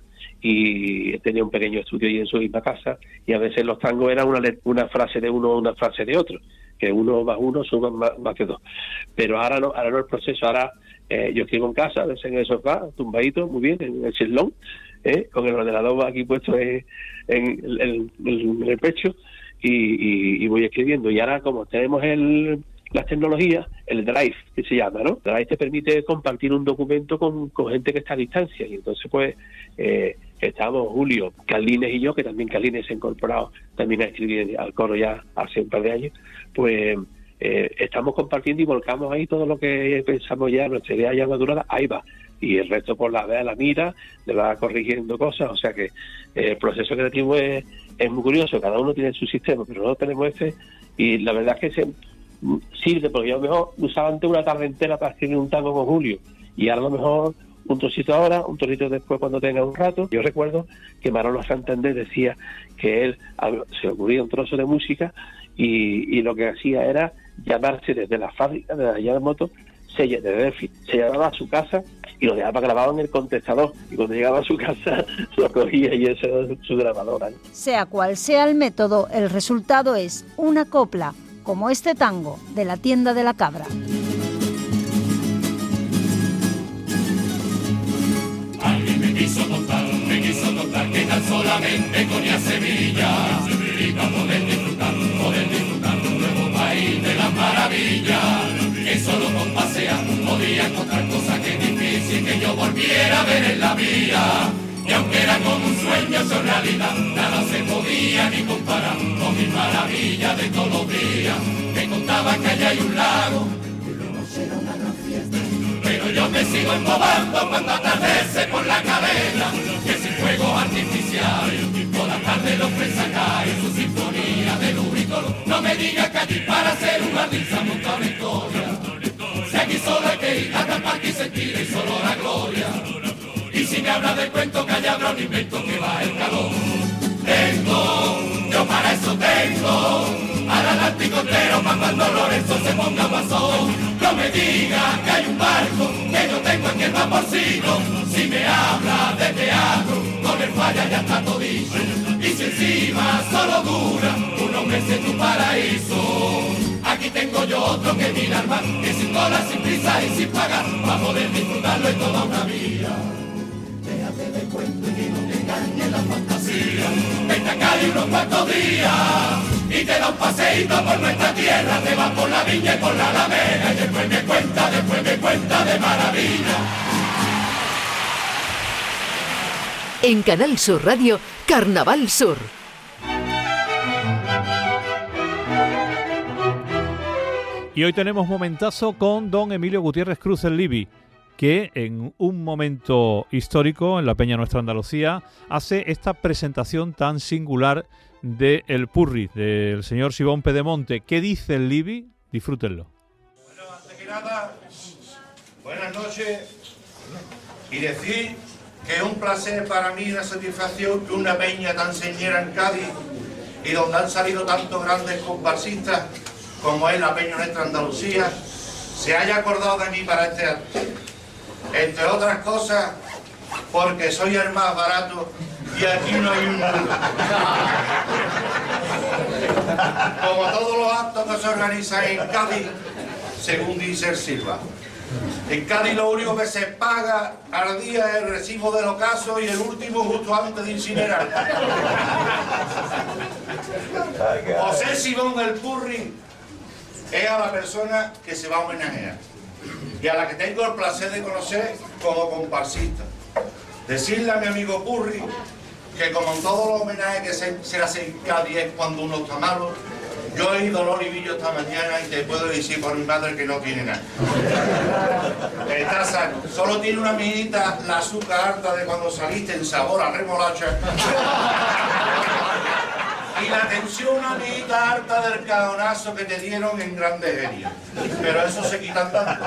y tenía un pequeño estudio ahí en su misma casa, y a veces los tangos eran una, una frase de uno o una frase de otro, que uno más uno suman más, más que dos. Pero ahora no, ahora no el proceso, ahora eh, yo escribo en casa, a veces en el sofá, tumbadito, muy bien, en el cheslón, eh, con el ordenador aquí puesto en, en, en, en el pecho, y, y, y voy escribiendo. Y ahora como tenemos el las tecnologías, el Drive, que se llama, ¿no? El Drive te permite compartir un documento con, con gente que está a distancia, y entonces pues eh, estamos Julio, Carlines y yo, que también Carlines se ha incorporado también a escribir al coro ya hace un par de años, pues eh, estamos compartiendo y volcamos ahí todo lo que pensamos ya, nuestra idea ya madurada, ahí va, y el resto por la vea, la mira, le va corrigiendo cosas, o sea que eh, el proceso creativo es, es muy curioso, cada uno tiene su sistema, pero nosotros tenemos este, y la verdad es que se sirve, porque yo a lo mejor usaba antes una tarde entera para escribir un tango con Julio, y ahora a lo mejor un trocito ahora, un trocito después cuando tenga un rato. Yo recuerdo que Manolo Santander decía que él se le ocurría un trozo de música y, y lo que hacía era llamarse desde la fábrica de la Yamamoto, se, de Delphi, se llamaba a su casa y lo dejaba grabado en el contestador, y cuando llegaba a su casa lo cogía y esa era su grabadora. Sea cual sea el método, el resultado es una copla, como este tango de La tienda de la cabra. Alguien me quiso contar, me quiso contar que tan solamente con a Sevilla y para poder disfrutar, poder disfrutar un nuevo país de las maravillas, que solo con pasear podía encontrar cosas que es difícil que yo volviera a ver en la vida. y aunque era como un sueño, su realidad, nada se podía ni comparar con mis maravillas de todos los días. Me contaban que allá hay un lago, y luego será una gran fiesta, pero yo me sigo embobando cuando atardece por la cadena, que sin fuegos artificiales, toda tarde los presa caen, su sinfonía de luz y color. No me digas que allí para hacer un jardín se ha montado una historia, si aquí solo hay que ir a tapar y sentir y solo la gloria. Y si me habla de cuento, que allá habrá un invento que va el calor. Tengo, yo para eso tengo, al Atlántico entero, para cuando Lorenzo se ponga pasón. No me diga que hay un barco, que yo tengo aquí el vaporcito. Si me habla de teatro, con el falla ya está todo dicho. Y si encima solo dura unos meses en tu paraíso, aquí tengo yo otro que mira al mar, que sin cola, sin prisa y sin pagar, va a poder disfrutarlo en toda una vida. Déjate de cuento y no te engañe la fantasía. Vente a Cádiz unos cuantos días y te da un paseíto por nuestra tierra. Te vas por la viña y por la alameda y después me cuenta, después me cuenta de maravilla. En Canal Sur Radio, Carnaval Sur. Y hoy tenemos momentazo con don Emilio Gutiérrez Cruz el Libi, que en un momento histórico en la Peña Nuestra Andalucía hace esta presentación tan singular de El Purri, del señor Sibón Pedemonte. ¿Qué dice el Libi? Disfrútenlo. Bueno, antes que nada, buenas noches, y decir que es un placer para mí y una satisfacción que una peña tan señera en Cádiz y donde han salido tantos grandes comparsistas como es la Peña Nuestra Andalucía, se haya acordado de mí para este acto. Entre otras cosas, porque soy el más barato y aquí no hay un duro. Como todos los actos que se organizan en Cádiz, según dice el Silva. En Cádiz lo único que se paga al día es el recibo del ocaso y el último justo antes de incinerar. José Sibón el Purri es a la persona que se va a homenajear y a la que tengo el placer de conocer como comparsista. Decirle a mi amigo Purri que como en todos los homenajes que se, se hace en Cádiz es cuando uno está malo, yo he ido a Loribillo esta mañana y te puedo decir por mi madre que no tiene nada. Está sano. Solo tiene una mijita la azúcar harta de cuando saliste en sabor a remolacha. Y la tensión una mijita harta del caonazo que te dieron en Grandejería. Pero eso se quita tanto.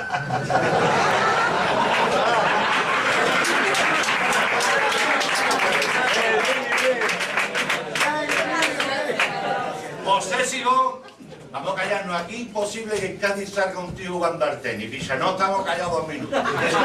José Sibón, vamos a callarnos aquí, imposible que en Cádiz salga un tío jugando al tenis. Picha, no estamos callados dos minutos.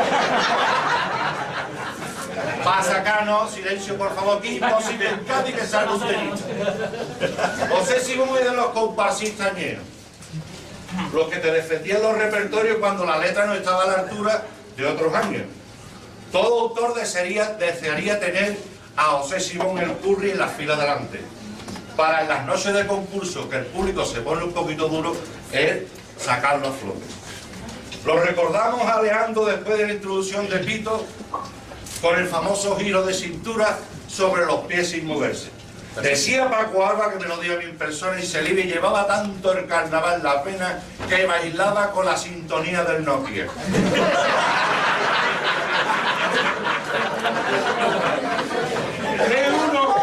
Para sacarnos, silencio por favor, aquí imposible en Cádiz que salga un tenista. José Sibón es de los comparsistas ñeros, los que te defendían los repertorios cuando la letra no estaba a la altura de otros años. Todo autor desearía, desearía tener a José Sibón el Purri en la fila delante. Para en las noches de concurso, que el público se pone un poquito duro, es sacarlo a flote. Lo recordamos aleando después de la introducción de Pito, con el famoso giro de cintura sobre los pies sin moverse. Decía Paco Alba, que me lo dio a mí en persona, y se le llevaba tanto el carnaval la pena que bailaba con la sintonía del Nokia. Es uno,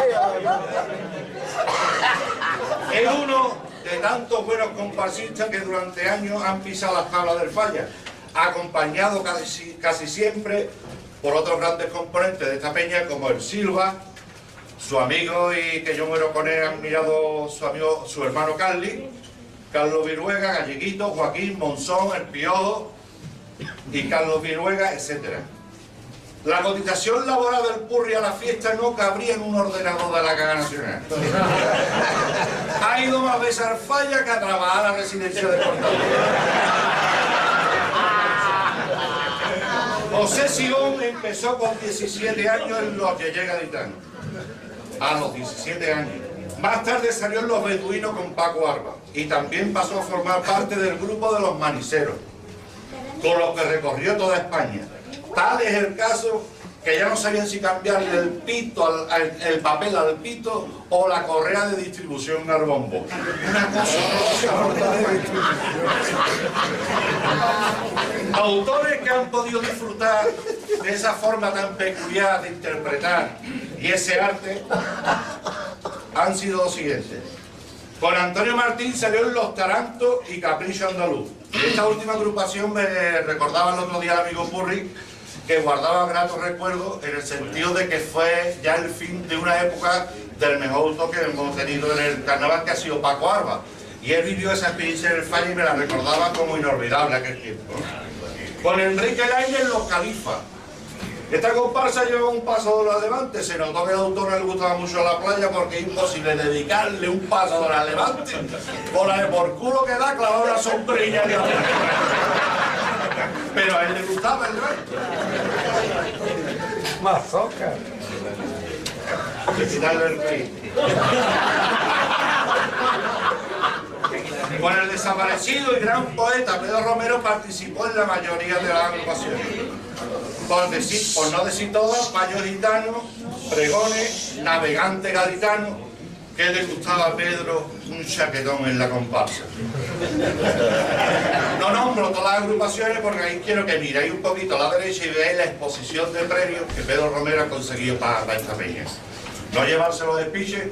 es uno de tantos buenos comparsistas que durante años han pisado las tablas del falla, acompañado casi, casi siempre por otros grandes componentes de esta peña como el Silva, su amigo y que yo muero con él, han mirado su amigo, su hermano Carly, Carlos Viruega, Galleguito, Joaquín, Monzón, El Piojo y Carlos Viruega, etcétera. La cotización laboral del Purri a la fiesta no cabría en un ordenador de la Caja Nacional. Ha ido más veces al falla que a trabajar a la residencia de Portavieja. José Sibón empezó con diecisiete años en los que llega Ditano. A los diecisiete años. Más tarde salió en Los Beduinos con Paco Alba y también pasó a formar parte del grupo de Los Maniceros, con los que recorrió toda España. Tal es el caso que que ya no sabían si cambiarle el pito, al, al, el papel al pito o la correa de distribución al bombo. Una cosa Autores que han podido disfrutar de esa forma tan peculiar de interpretar y ese arte han sido los siguientes. Con Antonio Martín salió en Los Tarantos y Capricho Andaluz. Esta última agrupación me recordaba el otro día el amigo Purri, que guardaba gratos recuerdos en el sentido de que fue ya el fin de una época del mejor autor que hemos tenido en el carnaval, que ha sido Paco Arba. Y él vivió esa experiencia en el Falla y me la recordaba como inolvidable aquel tiempo. Con Enrique Lainez, Los Califas. Esta comparsa lleva un paso de Levante. Se notó que al autor le gustaba mucho la playa porque es imposible dedicarle un paso de Levante con la de por culo que da clavado una sombrilla de atrás. Pero a él le gustaba el Levante. Mazoca. De quitarle el rey. Con el desaparecido y gran poeta Pedro Romero participó en la mayoría de las agrupaciones. Por, decir, por no decir todas, Payo Gitano, Pregones, Navegante Gaditano, que le gustaba a Pedro un chaquetón en la comparsa. No nombro todas las agrupaciones porque ahí quiero que miréis un poquito a la derecha y veáis la exposición de premios que Pedro Romero ha conseguido para, para esta peña. No llevárselo de piche.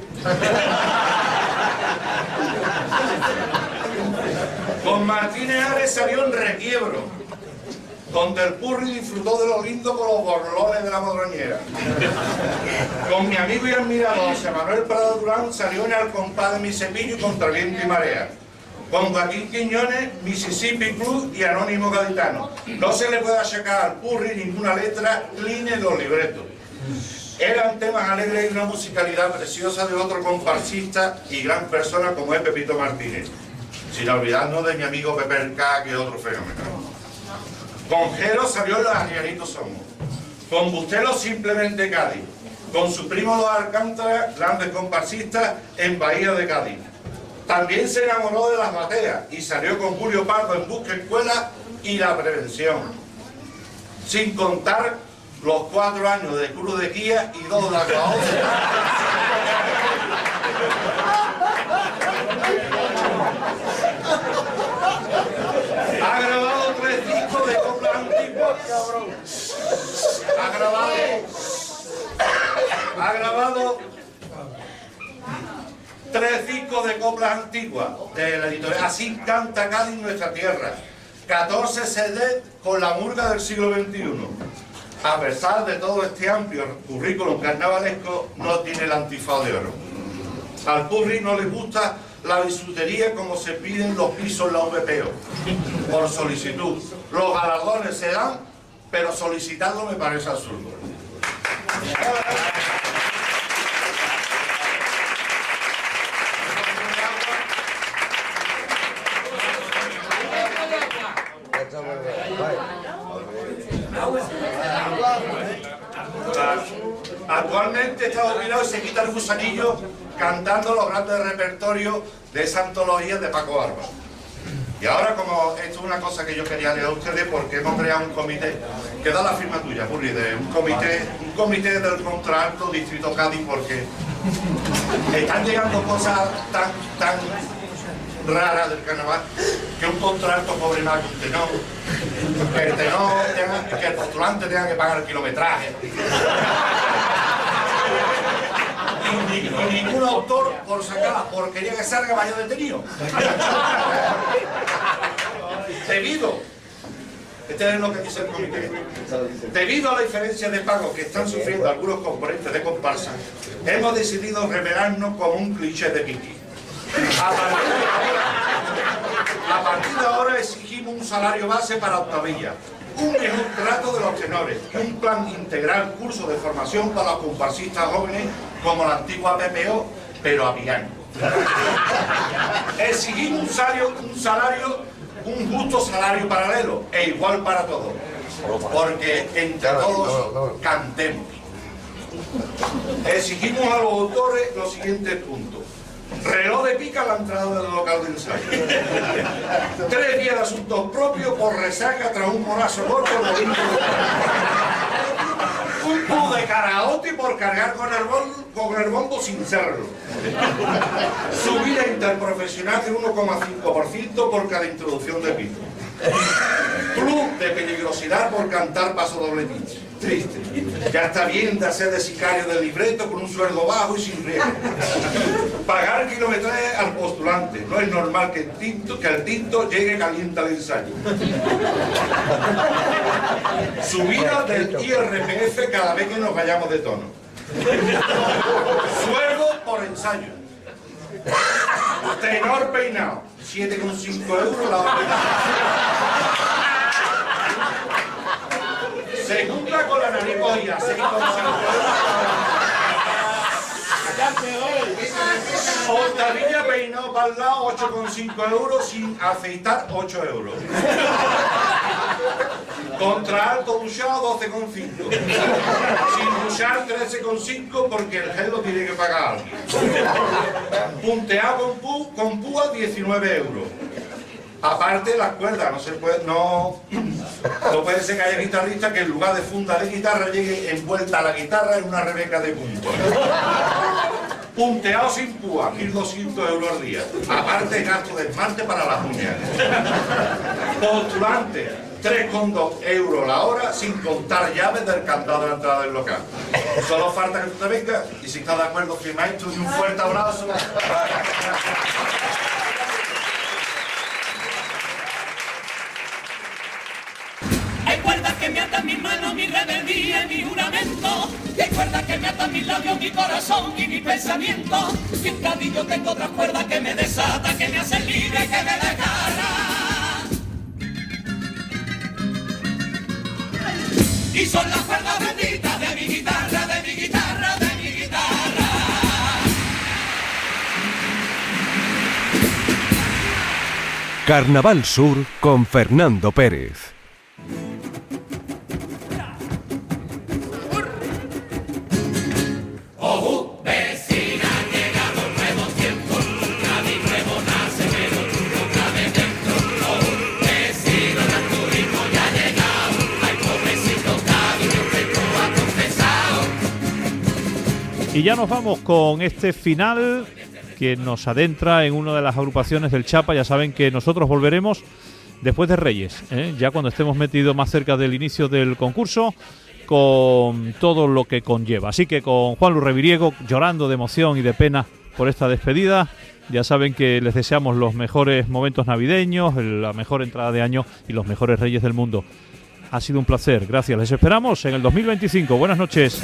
Con Martínez Ares salió en Requiebro. Con Del Purri disfrutó de lo lindo con los borlones de la Modroñera. Con mi amigo y admirador José Manuel Prado Durán salió en Al compás de mi cepillo contra viento y marea. Con Joaquín Quiñones, Mississippi Club y Anónimo Gaditano. No se le puede achacar al Purri ninguna letra clean de los libretos. Eran temas alegres y una musicalidad preciosa de otro comparsista y gran persona como es Pepito Martínez. Sin olvidarnos de mi amigo Pepe el K, que es otro fenómeno. Con Jero salió Los Arrianitos Somos. Con Bustelo simplemente Cádiz. Con su primo Los Alcántara, grandes comparsistas en Bahía de Cádiz. También se enamoró de las bateas y salió con Julio Pardo en Busca Escuela y La Prevención. Sin contar los cuatro años de Cruz de Guía y dos de Aguaón. Ha grabado tres discos de coplas antiguas. Ha grabado. Ha grabado tres discos de coplas antiguas de la editorial Así Canta Cádiz Nuestra Tierra. catorce C D con la murga del siglo veintiuno. A pesar de todo este amplio currículum carnavalesco, no tiene el antifaz de oro. Al Purri no le gusta la bisutería como se piden los pisos en la V P O, por solicitud. Los galardones se dan, pero solicitarlo me parece absurdo. Actualmente está jubilado y se quita el gusanillo cantando los grandes repertorios de esa antología de Paco Arba. Y ahora, como esto es una cosa que yo quería leer a ustedes, porque hemos creado un comité, que da la firma tuya, Purri, de un comité, un comité del Contralto Distrito Cádiz, porque están llegando cosas tan, tan raras del carnaval, que un contralto cobre más que un tenor, que el tenor tenga, que el postulante tenga que pagar el kilometraje. Y, y, y ningún autor por sacar la porquería que salga vaya detenido. Debido, este es lo que dice el comité, debido a la diferencia de pago que están sufriendo algunos componentes de comparsa, hemos decidido revelarnos como un cliché de Kiki. A partir de ahora, a partir de ahora exigimos un salario base para octavilla, un mejor trato de los tenores y un plan integral, curso de formación para los comparsistas jóvenes como la antigua P P O, pero a piano. Exigimos un salario, un salario, un justo salario paralelo e igual para todos, porque entre todos cantemos. Exigimos a los autores los siguientes puntos. Reloj de pica a la entrada del local de ensayo. Tres días de asuntos propios por resaca tras un morazo corto. Un club de karaoke por cargar con el, bombo, con el bombo sin serlo. Subida interprofesional de uno coma cinco por ciento por cada introducción de pito. Club de peligrosidad por cantar paso doble pitch. Triste. Ya está bien de hacer de sicario del libreto con un sueldo bajo y sin riesgo. Pagar kilometraje al postulante. No es normal que el tinto, que el tinto llegue caliente al ensayo. Subida del I R P F cada vez que nos vayamos de tono. Sueldo por ensayo. Tenor peinado. siete coma cinco euros la hora. Segunda con la nariz podía, seis coma cinco euros. Octavilla peinado para el lado, ocho coma cinco euros, sin afeitar, ocho euros. Contra alto duchado, doce coma cinco. Sin duchar, trece coma cinco, porque el gel lo tiene que pagar alguien. Punteado con, pu, con púa, diecinueve euros. Aparte las cuerdas, no se puede, no, no puede ser que haya guitarristas que en lugar de funda de guitarra llegue envuelta la guitarra en una rebeca de punto. Punteado sin púa, mil doscientos euros al día. Aparte gasto de esmalte para las uñas. Postulante, tres coma dos euros la hora sin contar llaves del candado de la entrada del local. Solo falta que tú te vengas y si estás de acuerdo firmáis tú y un fuerte abrazo. Recuerda que me atan mis manos, mi rebeldía y mi juramento. Recuerda que me atan mis labios, mi corazón y mi pensamiento. Y en Cádiz yo tengo otra cuerda que me desata, que me hace libre, que me desgarra. Y son las cuerdas benditas de mi guitarra, de mi guitarra, de mi guitarra. Carnaval Sur con Fernando Pérez. Y ya nos vamos con este final que nos adentra en una de las agrupaciones del Chapa. Ya saben que nosotros volveremos después de Reyes, ¿eh? Ya cuando estemos metidos más cerca del inicio del concurso, con todo lo que conlleva. Así que con Juanlu Reviriego, llorando de emoción y de pena por esta despedida, ya saben que les deseamos los mejores momentos navideños, la mejor entrada de año y los mejores Reyes del mundo. Ha sido un placer, gracias. Les esperamos en el dos mil veinticinco. Buenas noches.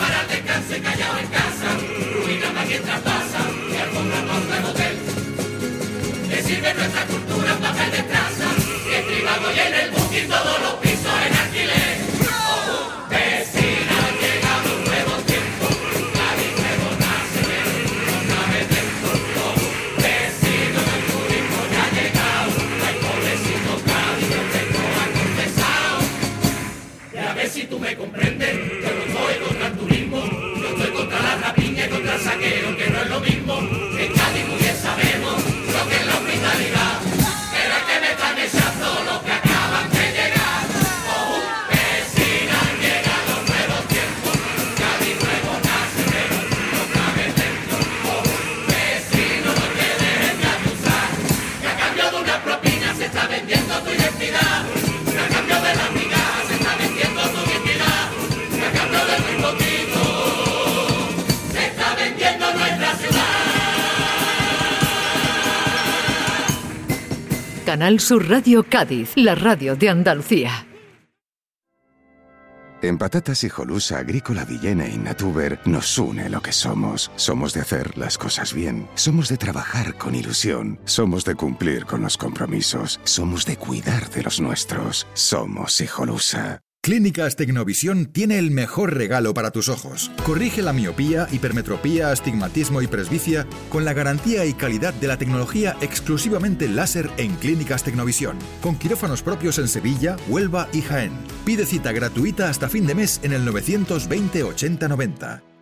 Sirve nuestra cultura en papel de traza, y escribado y en el booking todos los pisos en alquiler. Oh, vecina, han llegado nuevos tiempos, Cádiz nuevo nace, otra vez dentro. Oh, vecino, el turismo ya ha llegado, hay pobrecito Cádiz, yo tengo a confesado. Y a ver si tú me comprendes, yo no estoy contra el turismo, yo estoy contra la rapiña y contra el saqueo, que no es lo mismo. En Cádiz muy bien sabemos lo que es la hospitalidad, pero es que me están echando los que acaban de llegar. Oh, vecina, han llegado nuevos tiempos, Cádiz nuevo nace, pero otra vez dentro. Oh, vecino, no te dejes de abusar, que a cambio de una propina se está vendiendo tu identidad, que a cambio de las migajas se está vendiendo tu dignidad, que a cambio de muy poquito se está vendiendo nuestra ciudad. Canal Sur Radio Cádiz, la radio de Andalucía. En Patatas Hijolusa, Agrícola Villena y Natuber nos une lo que somos. Somos de hacer las cosas bien. Somos de trabajar con ilusión. Somos de cumplir con los compromisos. Somos de cuidar de los nuestros. Somos Hijolusa. Clínicas Tecnovisión tiene el mejor regalo para tus ojos. Corrige la miopía, hipermetropía, astigmatismo y presbicia con la garantía y calidad de la tecnología exclusivamente láser en Clínicas Tecnovisión, con quirófanos propios en Sevilla, Huelva y Jaén. Pide cita gratuita hasta fin de mes en el novecientos veinte ochenta noventa.